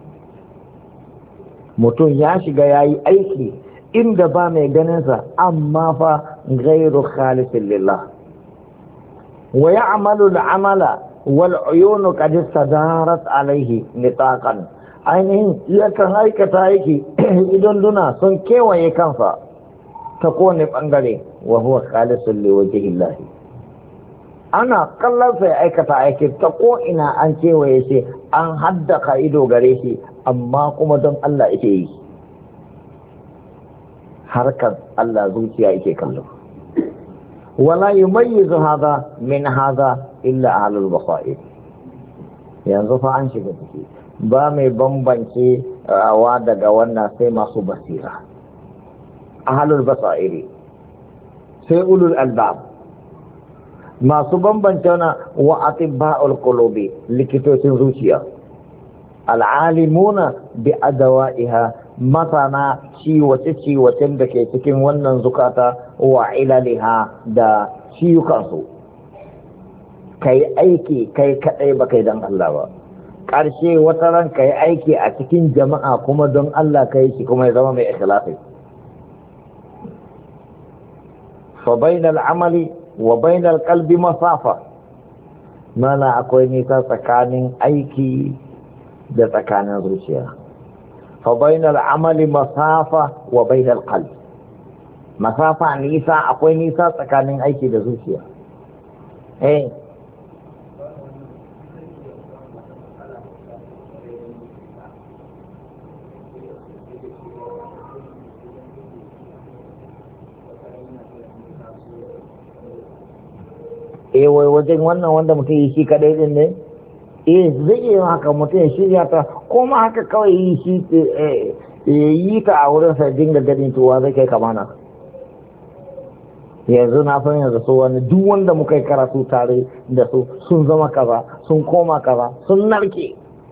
mutum ya shiga yayi aiki inda ba mai ganinsa amma fa ghairu khalisin lillah wa ya'malu al-amala wal uyunu qad istadarat alayhi nitaqan ainihin yakan aikata yake idan duna sun kewaye kansa ta kowane bangare wa huwa khalisun li wajhillah ana kallon sai aikata aiki ta ko ina an kewaye shi an haddaka ido gare shi amma kuma don Allah yake yi harkar Allah zuciya yake kallo wala yumayyizu hadha min hadha illa ahlul basair yanzu fa an shiga ciki ba mai bambance wa daga wannan sai masu basira ahlul basairi sai ulul albab masu bambance wannan wa atibba'ul qulubi likitocin zuciya al'alimuna bi adawaiha masana ciwace-ciwacen da ke cikin wannan zukata wa ilaliha da ciyukansu kai aiki kai kadai ba kai don Allah ba ƙarshe wata ran kai aiki a cikin jama'a kuma don Allah kai shi kuma ya zama mai ikhlasi fa bainal amali wa bainal qalbi masafa mana akwai nisa tsakanin aiki da tsakanin zuciya فبين العمل مسافة وبين القلب مسافة نيسا أقوي نيسا تكانين أيكي دزوشيا إيه eh wai wajen wannan wanda mutum yi shi kadai din ne eh zai yi haka mutum ya shirya ta ko ma haka kawai yi shi yi ta a wurin sa dinga gadin tuwa zai kai kamana yanzu na san yanzu su wani duk wanda muka yi karatu tare da su sun zama kaza sun koma kaza sun narke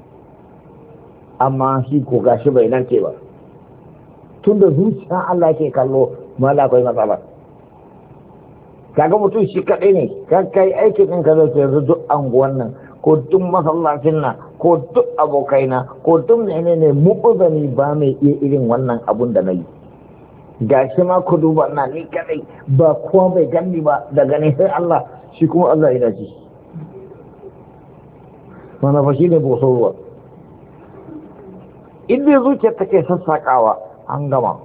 amma shi ko gashi bai narke ba tun da zuciya Allah ke kallo mala akwai matsala kaga mutum shi kaɗai ne ka kai aikin ɗin ka zai yanzu duk anguwan nan ko duk masallacin nan ko duk abokaina ko duk ne ne mu'uzani ba mai iya irin wannan abun da na yi ga shi ma ku duba na ni kadai ba kowa bai ganni ba daga ne sai Allah shi kuma Allah ya dace mana fa shi ne bosowa inda zuciyar take sassakawa an gama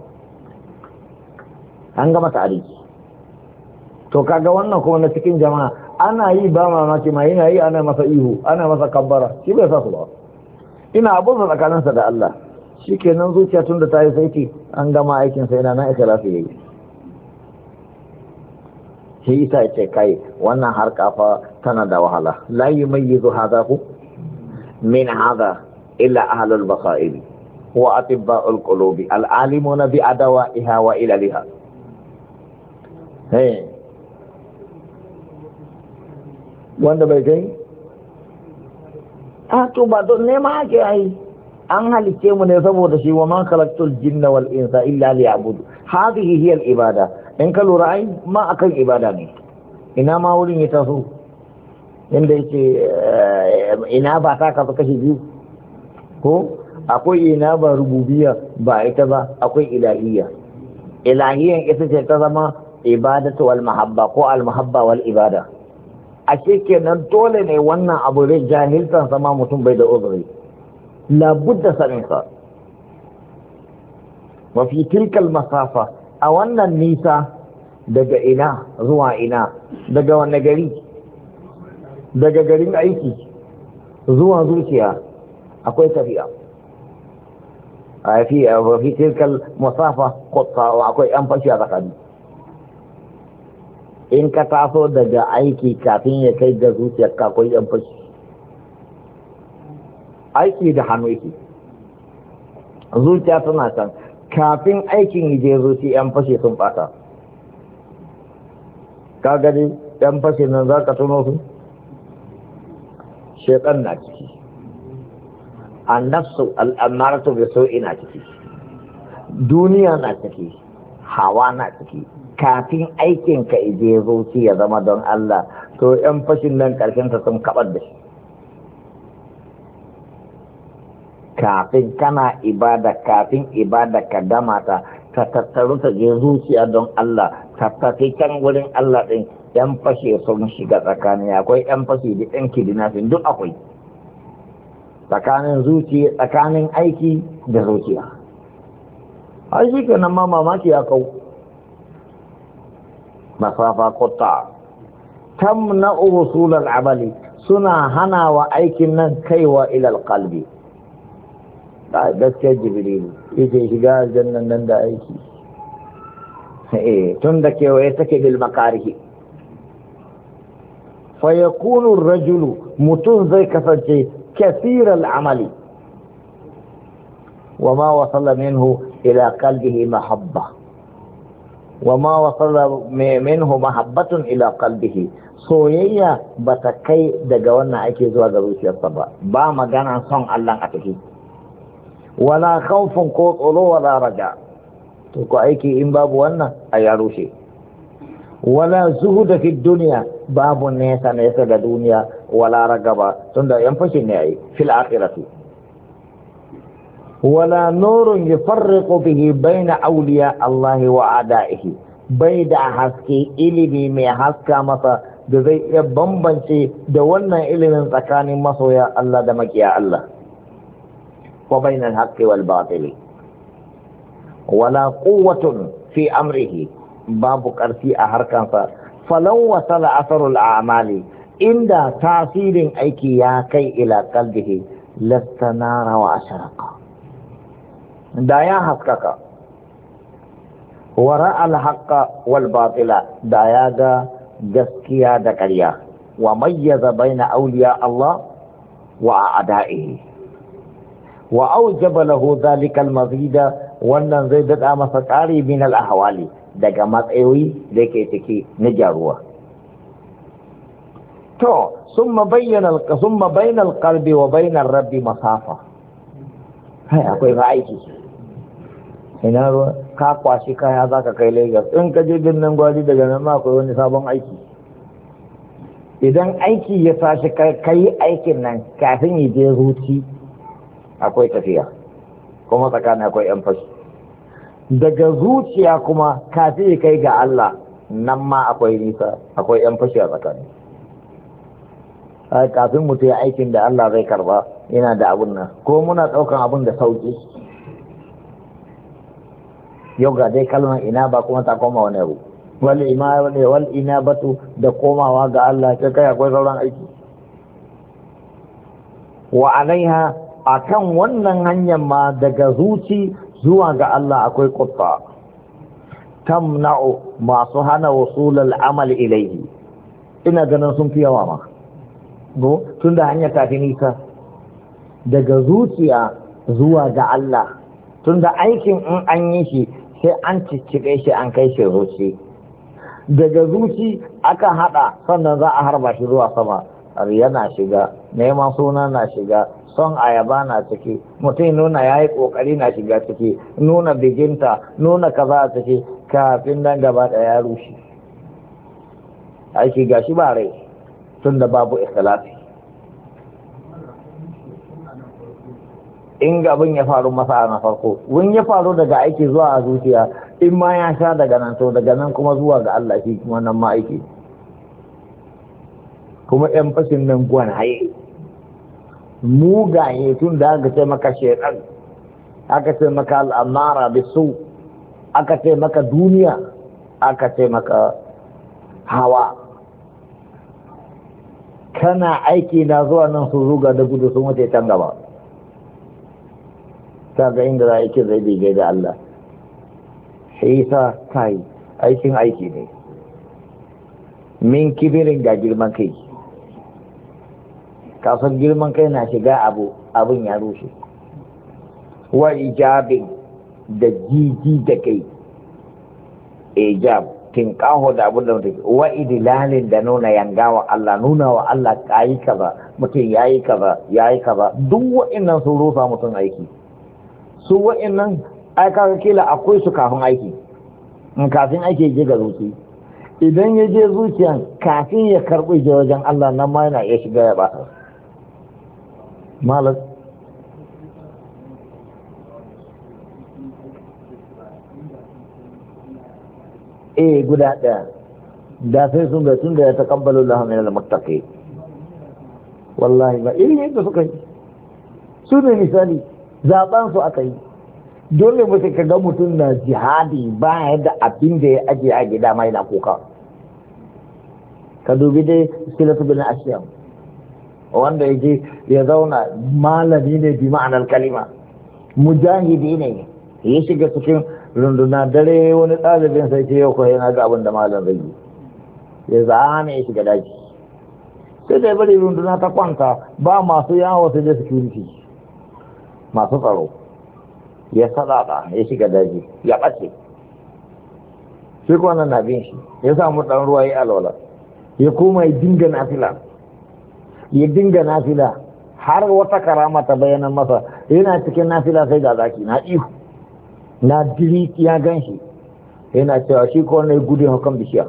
an gama tarihi to kaga wannan kuma na cikin jama'a ana yi ba mamaki ma yana yi ana masa ihu ana masa kabbara shi bai sa su ba ina abun sa tsakaninsa da Allah shi kenan zuciya tun da ta yi saiti an gama aikin sai na na ikhlasi yayi shi ita ce kai wannan harka fa tana da wahala la yumayyizu hadha min hadha illa ahlul basair wa atibba'ul qulubi al-alimuna bi adawaiha wa ilaliha hey wanda bai kai a to ba don nema ake yi an halice mu ne saboda shi wa ma khalaqtul jinna wal insa illa liya'budu hadhihi hiya al ibada in ka lura ai ma akan ibada ne ina ma wurin ya taso inda yake ina ba ta ka kashi biyu ko akwai ina ba rububiyya ba ita ba akwai ilahiyya ilahiyyan ita ce ta zama ibadatu wal mahabba ko al mahabba wal ibada ashe kenan dole ne wannan abu rai jahiltan sama mutum bai da uzuri labudda saninsa mafi tilkal masafa a wannan nisa daga ina zuwa ina daga wanne gari daga garin aiki zuwa zuciya akwai tafiya a fi tilkal masafa akwai yan fashi a tsakani in ka taso daga aiki kafin ya kai ga zuciyar akwai yan fashi aiki da hannu yake zuciya tana can kafin aikin je zuci yan fashe sun bata. Ka gani yan fashe nan za ka tuno su shaitan na ciki, annafsu al'amaratu bi sau'i na ciki, duniya na ciki, hawa na ciki. Kafin aikin ka ije zuci ya zama don Allah, to yan fashin nan karshen ta sun kabar da shi. Kafin kana ibada, kafin ibada ka gama ta ta tattaru ta je zuciya don Allah, ta tafi can wurin Allah din, yan fashe sun shiga tsakani. Akwai yan fashe da yan kidnapping duk akwai tsakanin zuciya, tsakanin aiki da zuciya. Ai shi kenan ma mamaki ya kau. Masafa kutta tamna usul al-amali, suna hana wa aikin nan kaiwa ila al-qalbi. Da gaskiya Jibril yake shiga aljannan nan da aiki, eh tun da kewaye take bil makarihi. Fa yakunu ar-rajulu, mutun zai kasance kathir al-amali wa ma wasala minhu ila qalbihi mahabba وما وصل منه محبة إلى قلبه. soyayya bata kai daga wannan ake zuwa ga zuciyarsa ba, ba magana son Allah a ciki, wala khawfun ko tsoro wala raja. To ko aiki in babu wannan a ya rushe. Wala zuhuda fi duniya, babu nesa nesa da duniya, wala ragaba, tunda yan fashin ne ai fil akhirati. ولا نور يفرق به بين أولياء الله وأعدائه. بيد حسكي إلمي مي حسكا مسا دزي يبنبنشي دولنا إلمي سكاني مسويا الله دمك يا الله. وبين الحق والباطل. ولا قوة في أمره. باب كرسي أهركا فلو وصل أثر الأعمال عند تأثير أيكياكي إلى قلبه لاستنار وأشرق. da ya haskaka wara al-haqqa wal batila, da ya ga gaskiya da ƙarya, wa mayyaza baina awliya Allah wa a'da'ihi, wa awjaba lahu dhalika al-mazida, wannan zai dada masa ƙari min al-ahwali daga matsayoyi da yake ciki na jaruwa. To summa bayyana summa baina al-qalbi wa baina ar-rabbi masafa. Hai akwai aiki. Ina ruwa ka kwashi kaya za ka kai Lagos, in ka je birnin Gwari daga nan ma akwai wani sabon aiki. Idan aiki ya tashi kai aikin nan kafin yi je zuci akwai tafiya, kuma tsakanin akwai yan fashi. Daga zuciya kuma kafin kai ga Allah nan ma akwai nisa, akwai yan fashi a tsakani. Kafin mutu ya aikin da Allah zai karba yana da abun nan, ko muna ɗaukan abun da sauki. Yau ga dai kalmar ina ba kuma ta koma wani abu, wal ima wal ina batu da komawa ga Allah, sai kai akwai sauran aiki. Wa alaiha, akan wannan hanyar ma daga zuci zuwa ga Allah akwai qutta tamna'u, masu hana wusulul amal ilaihi. Ina ganin sun fi yawa ma go tunda hanyar ta fi nisa daga zuciya zuwa ga Allah, tunda aikin in an yi shi sai an ciccire shi an kai shi zuci, daga zuci aka hada sannan za a harba shi zuwa sama. Yana shiga, neman suna na shiga, son ayaba na ciki, mutum nuna ya yi kokari na shiga ciki, nuna biginta, nuna kaza a ciki, kafin nan gaba da ya rushe aiki gashi ba rai, tun da babu ikhlasi. In abin ya faru masa na farko, wun ya faru daga aiki zuwa a zuciya, in ma ya sha daga nan to daga nan kuma zuwa ga Allah shi kuma nan ma aiki. Kuma ‘yan fashin nan gwanaye, mugaye, tun da aka ce maka shaitan, aka ce maka al'amara bisu, aka ce maka duniya, aka ce maka hawa. Kana aiki na zuwa nan su ruga da gudu sun wuce can gaba. Kaga inda za a yake zai bai da Allah. Sai sa kai aikin aiki ne. Min kibirin ga girman kai. Kasar girman kai na shiga abu, abin ya rushe. Wa ijabin da jiji da kai, ijab tinkaho da abin da mutum wa idilalin da nuna yangawa Allah, nuna wa Allah kayi kaza, mutum yayi kaza yayi kaza, duk wa'annan sun rufa mutum aiki. Su wa'annan ai kaga kila akwai su kafin aiki, in kafin aiki je ga zuci, idan ya je zuciyan kafin ya karɓi je wajen Allah nan ma yana iya shiga ya bata malam. eh guda ɗaya da sai sun da tun da ya taƙabbalu lahu min al-muttaqi, wallahi ba irin yadda suka yi su ne misali zaben su aka yi. Dole mutum ka ga mutum na jihadi ba yadda abin da ya aje a gida mai na kuka. Ka dubi dai Silatu bin Ashyam wanda ya je ya zauna, malami ne bi ma'anar kalima, mujahidi ne, ya shiga cikin runduna dare wani ɗalibin sai ce yau kawai yana ga abin da malam zai yi, ya zane ya shiga daji. Sai dai bari runduna ta kwanta ba masu yawo sai da security masu tsaro, ya sadaka ya shiga daji ya ɓace. Shi kwanan na bin shi ya samu ɗan ruwa ya alwala, ya koma ya dinga nafila ya dinga nafila har wata karama ta bayanan masa. Yana cikin nafila sai ga zaki na ihu na diri ya gan shi, yana cewa shi ko ne gudun hukan bishiya,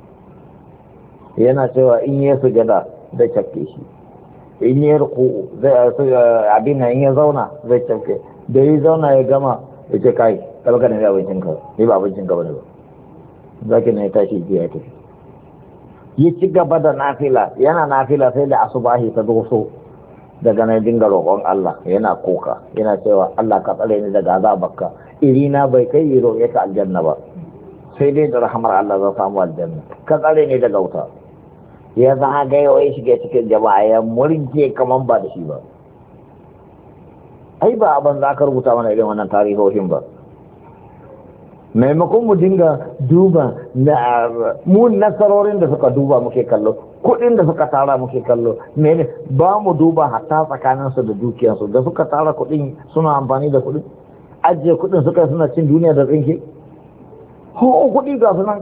yana cewa in ya sujada zai cafke shi, in ya ruku zai abin in ya zauna zai cafke, da ya zauna ya gama ya ce kai talaka ne abincin ka, ne ba abincin ka bane ba, zaki ne ya tashi ya tafi. Ya ci gaba da nafila, yana nafila sai da asubahi ta doso, daga nan dinga roƙon Allah, yana koka yana cewa Allah ka tsare ni daga azabarka, irina bai kai yi roƙe ka aljanna ba, sai dai da rahamar Allah za samu aljanna, ka tsare ni daga wuta. Ya zaga ya shige cikin jama'a ya murje kaman ba da shi ba. Ai ba abin za ka rubuta mana irin wannan tarihohin ba. Maimakon mu dinga duba na mu nasarorin da suka duba muke kallo, kudin da suka tara muke kallo, mene ba mu duba hatta tsakaninsu da dukiyarsu da suka tara kudin suna amfani da kudin, ajiye kudin suka suna cin duniya da tsinke. Ho kudi ga sunan.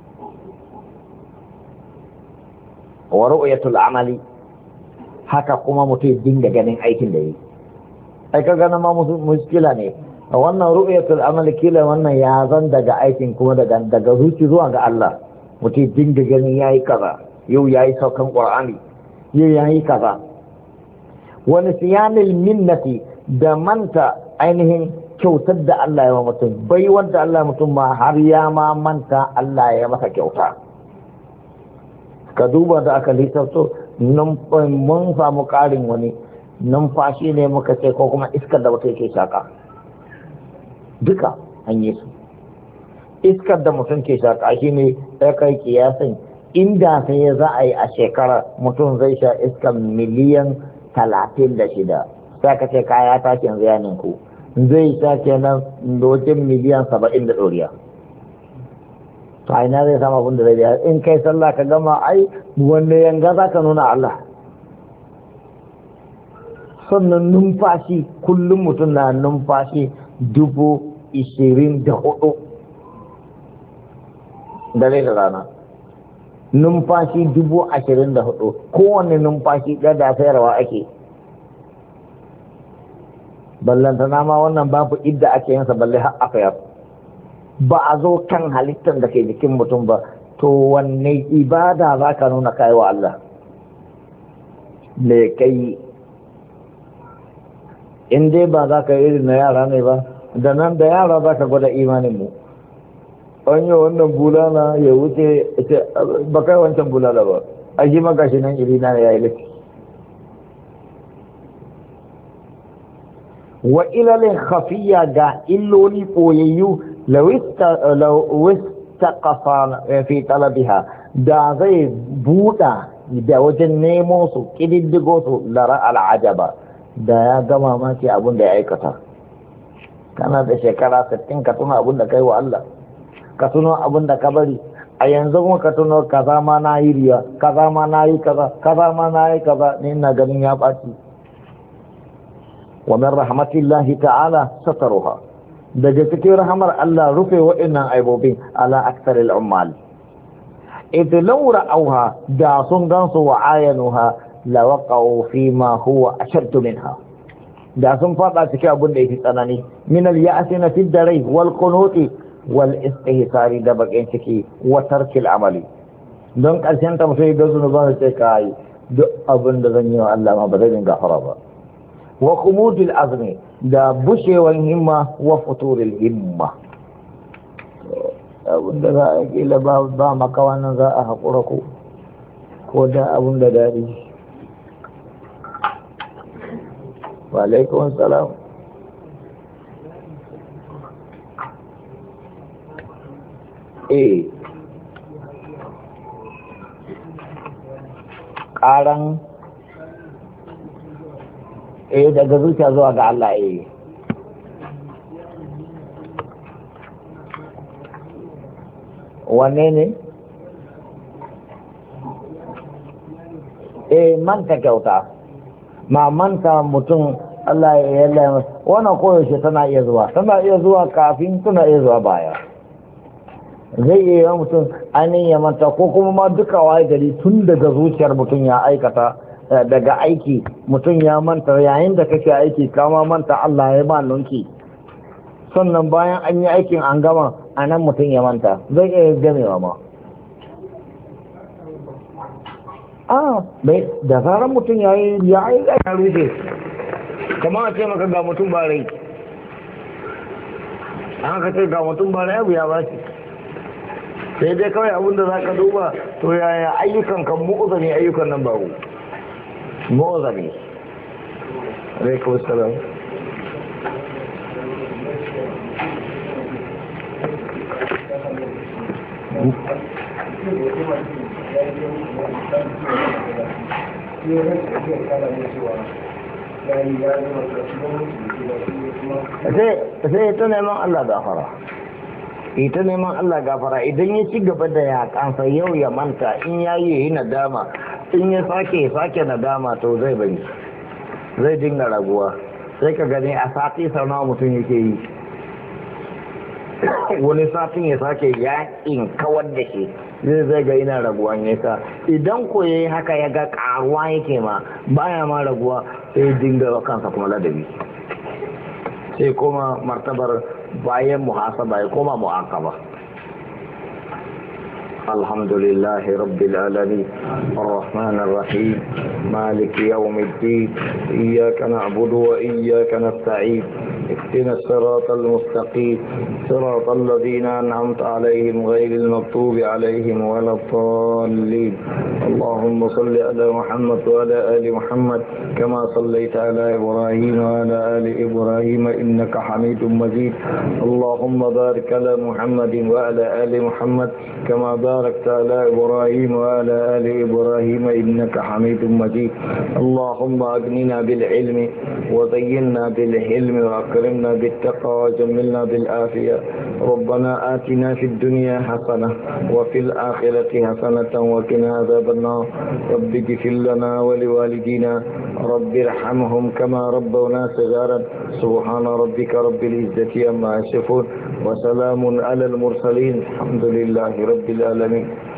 Wa ru'yatul amali, haka kuma mutum dinga ganin aikin da yi. Ai ka gana ma muskila ne. Wannan ru'yatul amali kila wannan ya zan daga aikin kuma daga daga zuci zuwa ga Allah. Mutum dinga ganin yayi kaza, yau yayi saukan Qur'ani, yau yayi kaza. Wa nisyanil minnati, da manta ainihin kyautar da Allah ya wa mutum, bai wanda Allah mutum ma har ya ma manta Allah ya masa kyauta. Ka duba da aka lissafto mun samu ƙarin wani numfashi ne muka ce ko kuma iskar da mutum ke shaka, duka an yi su. Iskar da mutum ke shaka shi ne ya kai kiyasin inda sai ya za a yi a shekara mutum zai sha iskar miliyan talatin da shida, sai ka ce kaya ta yanzu ya ninku zai sha kenan wajen miliyan saba'in da ɗoriya. To a ina zai sama abin da zai biya? In kai sallah ka gama ai wanda yanga za ka nuna Allah. Sannan numfashi kullum mutum na numfashi dubu ishirin da hudu dare da rana, numfashi dubu ashirin da hudu, kowane numfashi ɗaya da sayarwa ake. Ballantana ma wannan babu idda ake yinsa balle har aka yar. Ba a zo kan halittar da ke jikin mutum ba, to wanne ibada za ka nuna kai wa Allah me kai? In dai ba za ka yi irin na yara ne ba, da nan da yara za ka gwada imanin mu. An yi wannan bulala ya wuce ba kai wancan bulala ba, a ji magashi nan irina ya yi lafi. Wa ilalin khafiya, ga illoli koyayyu lawista kafa fi talabiha, da zai buɗa da wajen nemo su ƙididdigo su lara al'ajaba, da ya gama maki abin da ya aikata. Kana da shekara sittin ka tuna abin da kai wa Allah, ka tuno abin da ka bari. A yanzu kuma ka tuno kaza ma na yi riya, kaza ma na yi kaza, kaza ma na yi kaza, ni ina ganin ya ɓaci. Wa min rahmatillahi ta'ala sataruha, daga cikin rahamar Allah rufe waɗannan aibobin ala aksaril ummal idh law ra'awha da sun gansu wa ayanuha la waqa'u fi ma huwa ashaddu minha da sun fada cikin abin da yake tsanani min al ya'sina fi darai wal qunuti wal istihsari da bakin ciki wa tarkil amali don karshen ta mutai da zunuban sai kai duk abin da zan yi wa Allah ma ba zai gafara ba wa khumudil azmi da bushewan himma wa futuril himma abin da za a kila ba ba maka wannan za a haƙura ko ko da abin da daɗi wa alaikun salam eh ƙaran eh daga zuciya zuwa ga Allah eh wanne ne eh manta kyauta ma manta mutum Allah ya yalla wannan koyaushe tana iya zuwa tana iya zuwa kafin tana iya zuwa baya zai iya mutum ainihin ya manta ko kuma ma duka waye gari tun daga zuciyar mutum ya aikata daga aiki mutum ya manta yayin da kake aiki kama manta Allah ya ba nunki sannan bayan an yi aikin an gama a nan mutum ya manta zai iya gamewa ma a bai da zarar mutum ya yi ya yi ya rufe kamar a ce maka ga mutum ba rai an ka ce ga mutum ba rai abu ya ba shi sai dai kawai abinda za ka duba to yaya ayyukan kan mu'uzami ayyukan nan babu mu'uzami alaikun salam sai ta neman Allah gafara ita neman Allah gafara idan ya ci gaba da yakansa yau ya manta in ya yi nadama in ya sake sake nadama to zai bari zai dinga raguwa sai ka gani a sati sau nawa mutum yake yi wani satin ya sake yakin kawar da shi zai zai ga ina raguwan yasa idan ko yayi haka ya ga karuwa yake ma baya ma raguwa sai dinga kansa kuma ladabi sai kuma martabar bayan muhasaba ya koma mu'aqaba الحمد لله رب العالمين الرحمن الرحيم مالك يوم الدين إياك نعبد وإياك نستعين اهدنا الصراط المستقيم صراط الذين أنعمت عليهم غير المغضوب عليهم ولا الضالين اللهم صل على محمد وعلى آل محمد كما صليت على إبراهيم وعلى آل إبراهيم إنك حميد مجيد اللهم بارك على محمد وعلى آل محمد كما باركت على إبراهيم وعلى آل إبراهيم إنك حميد مجيد اللهم أغننا بالعلم وزينا بالحلم وأكرمنا بالتقوى وجملنا بالعافية ربنا آتنا في الدنيا حسنة وفي الآخرة حسنة وقنا عذاب النار رب اغفر لنا ولوالدينا رب ارحمهم كما ربونا صغارا سبحان ربك رب العزة عما يصفون وسلام على المرسلين الحمد لله رب العالمين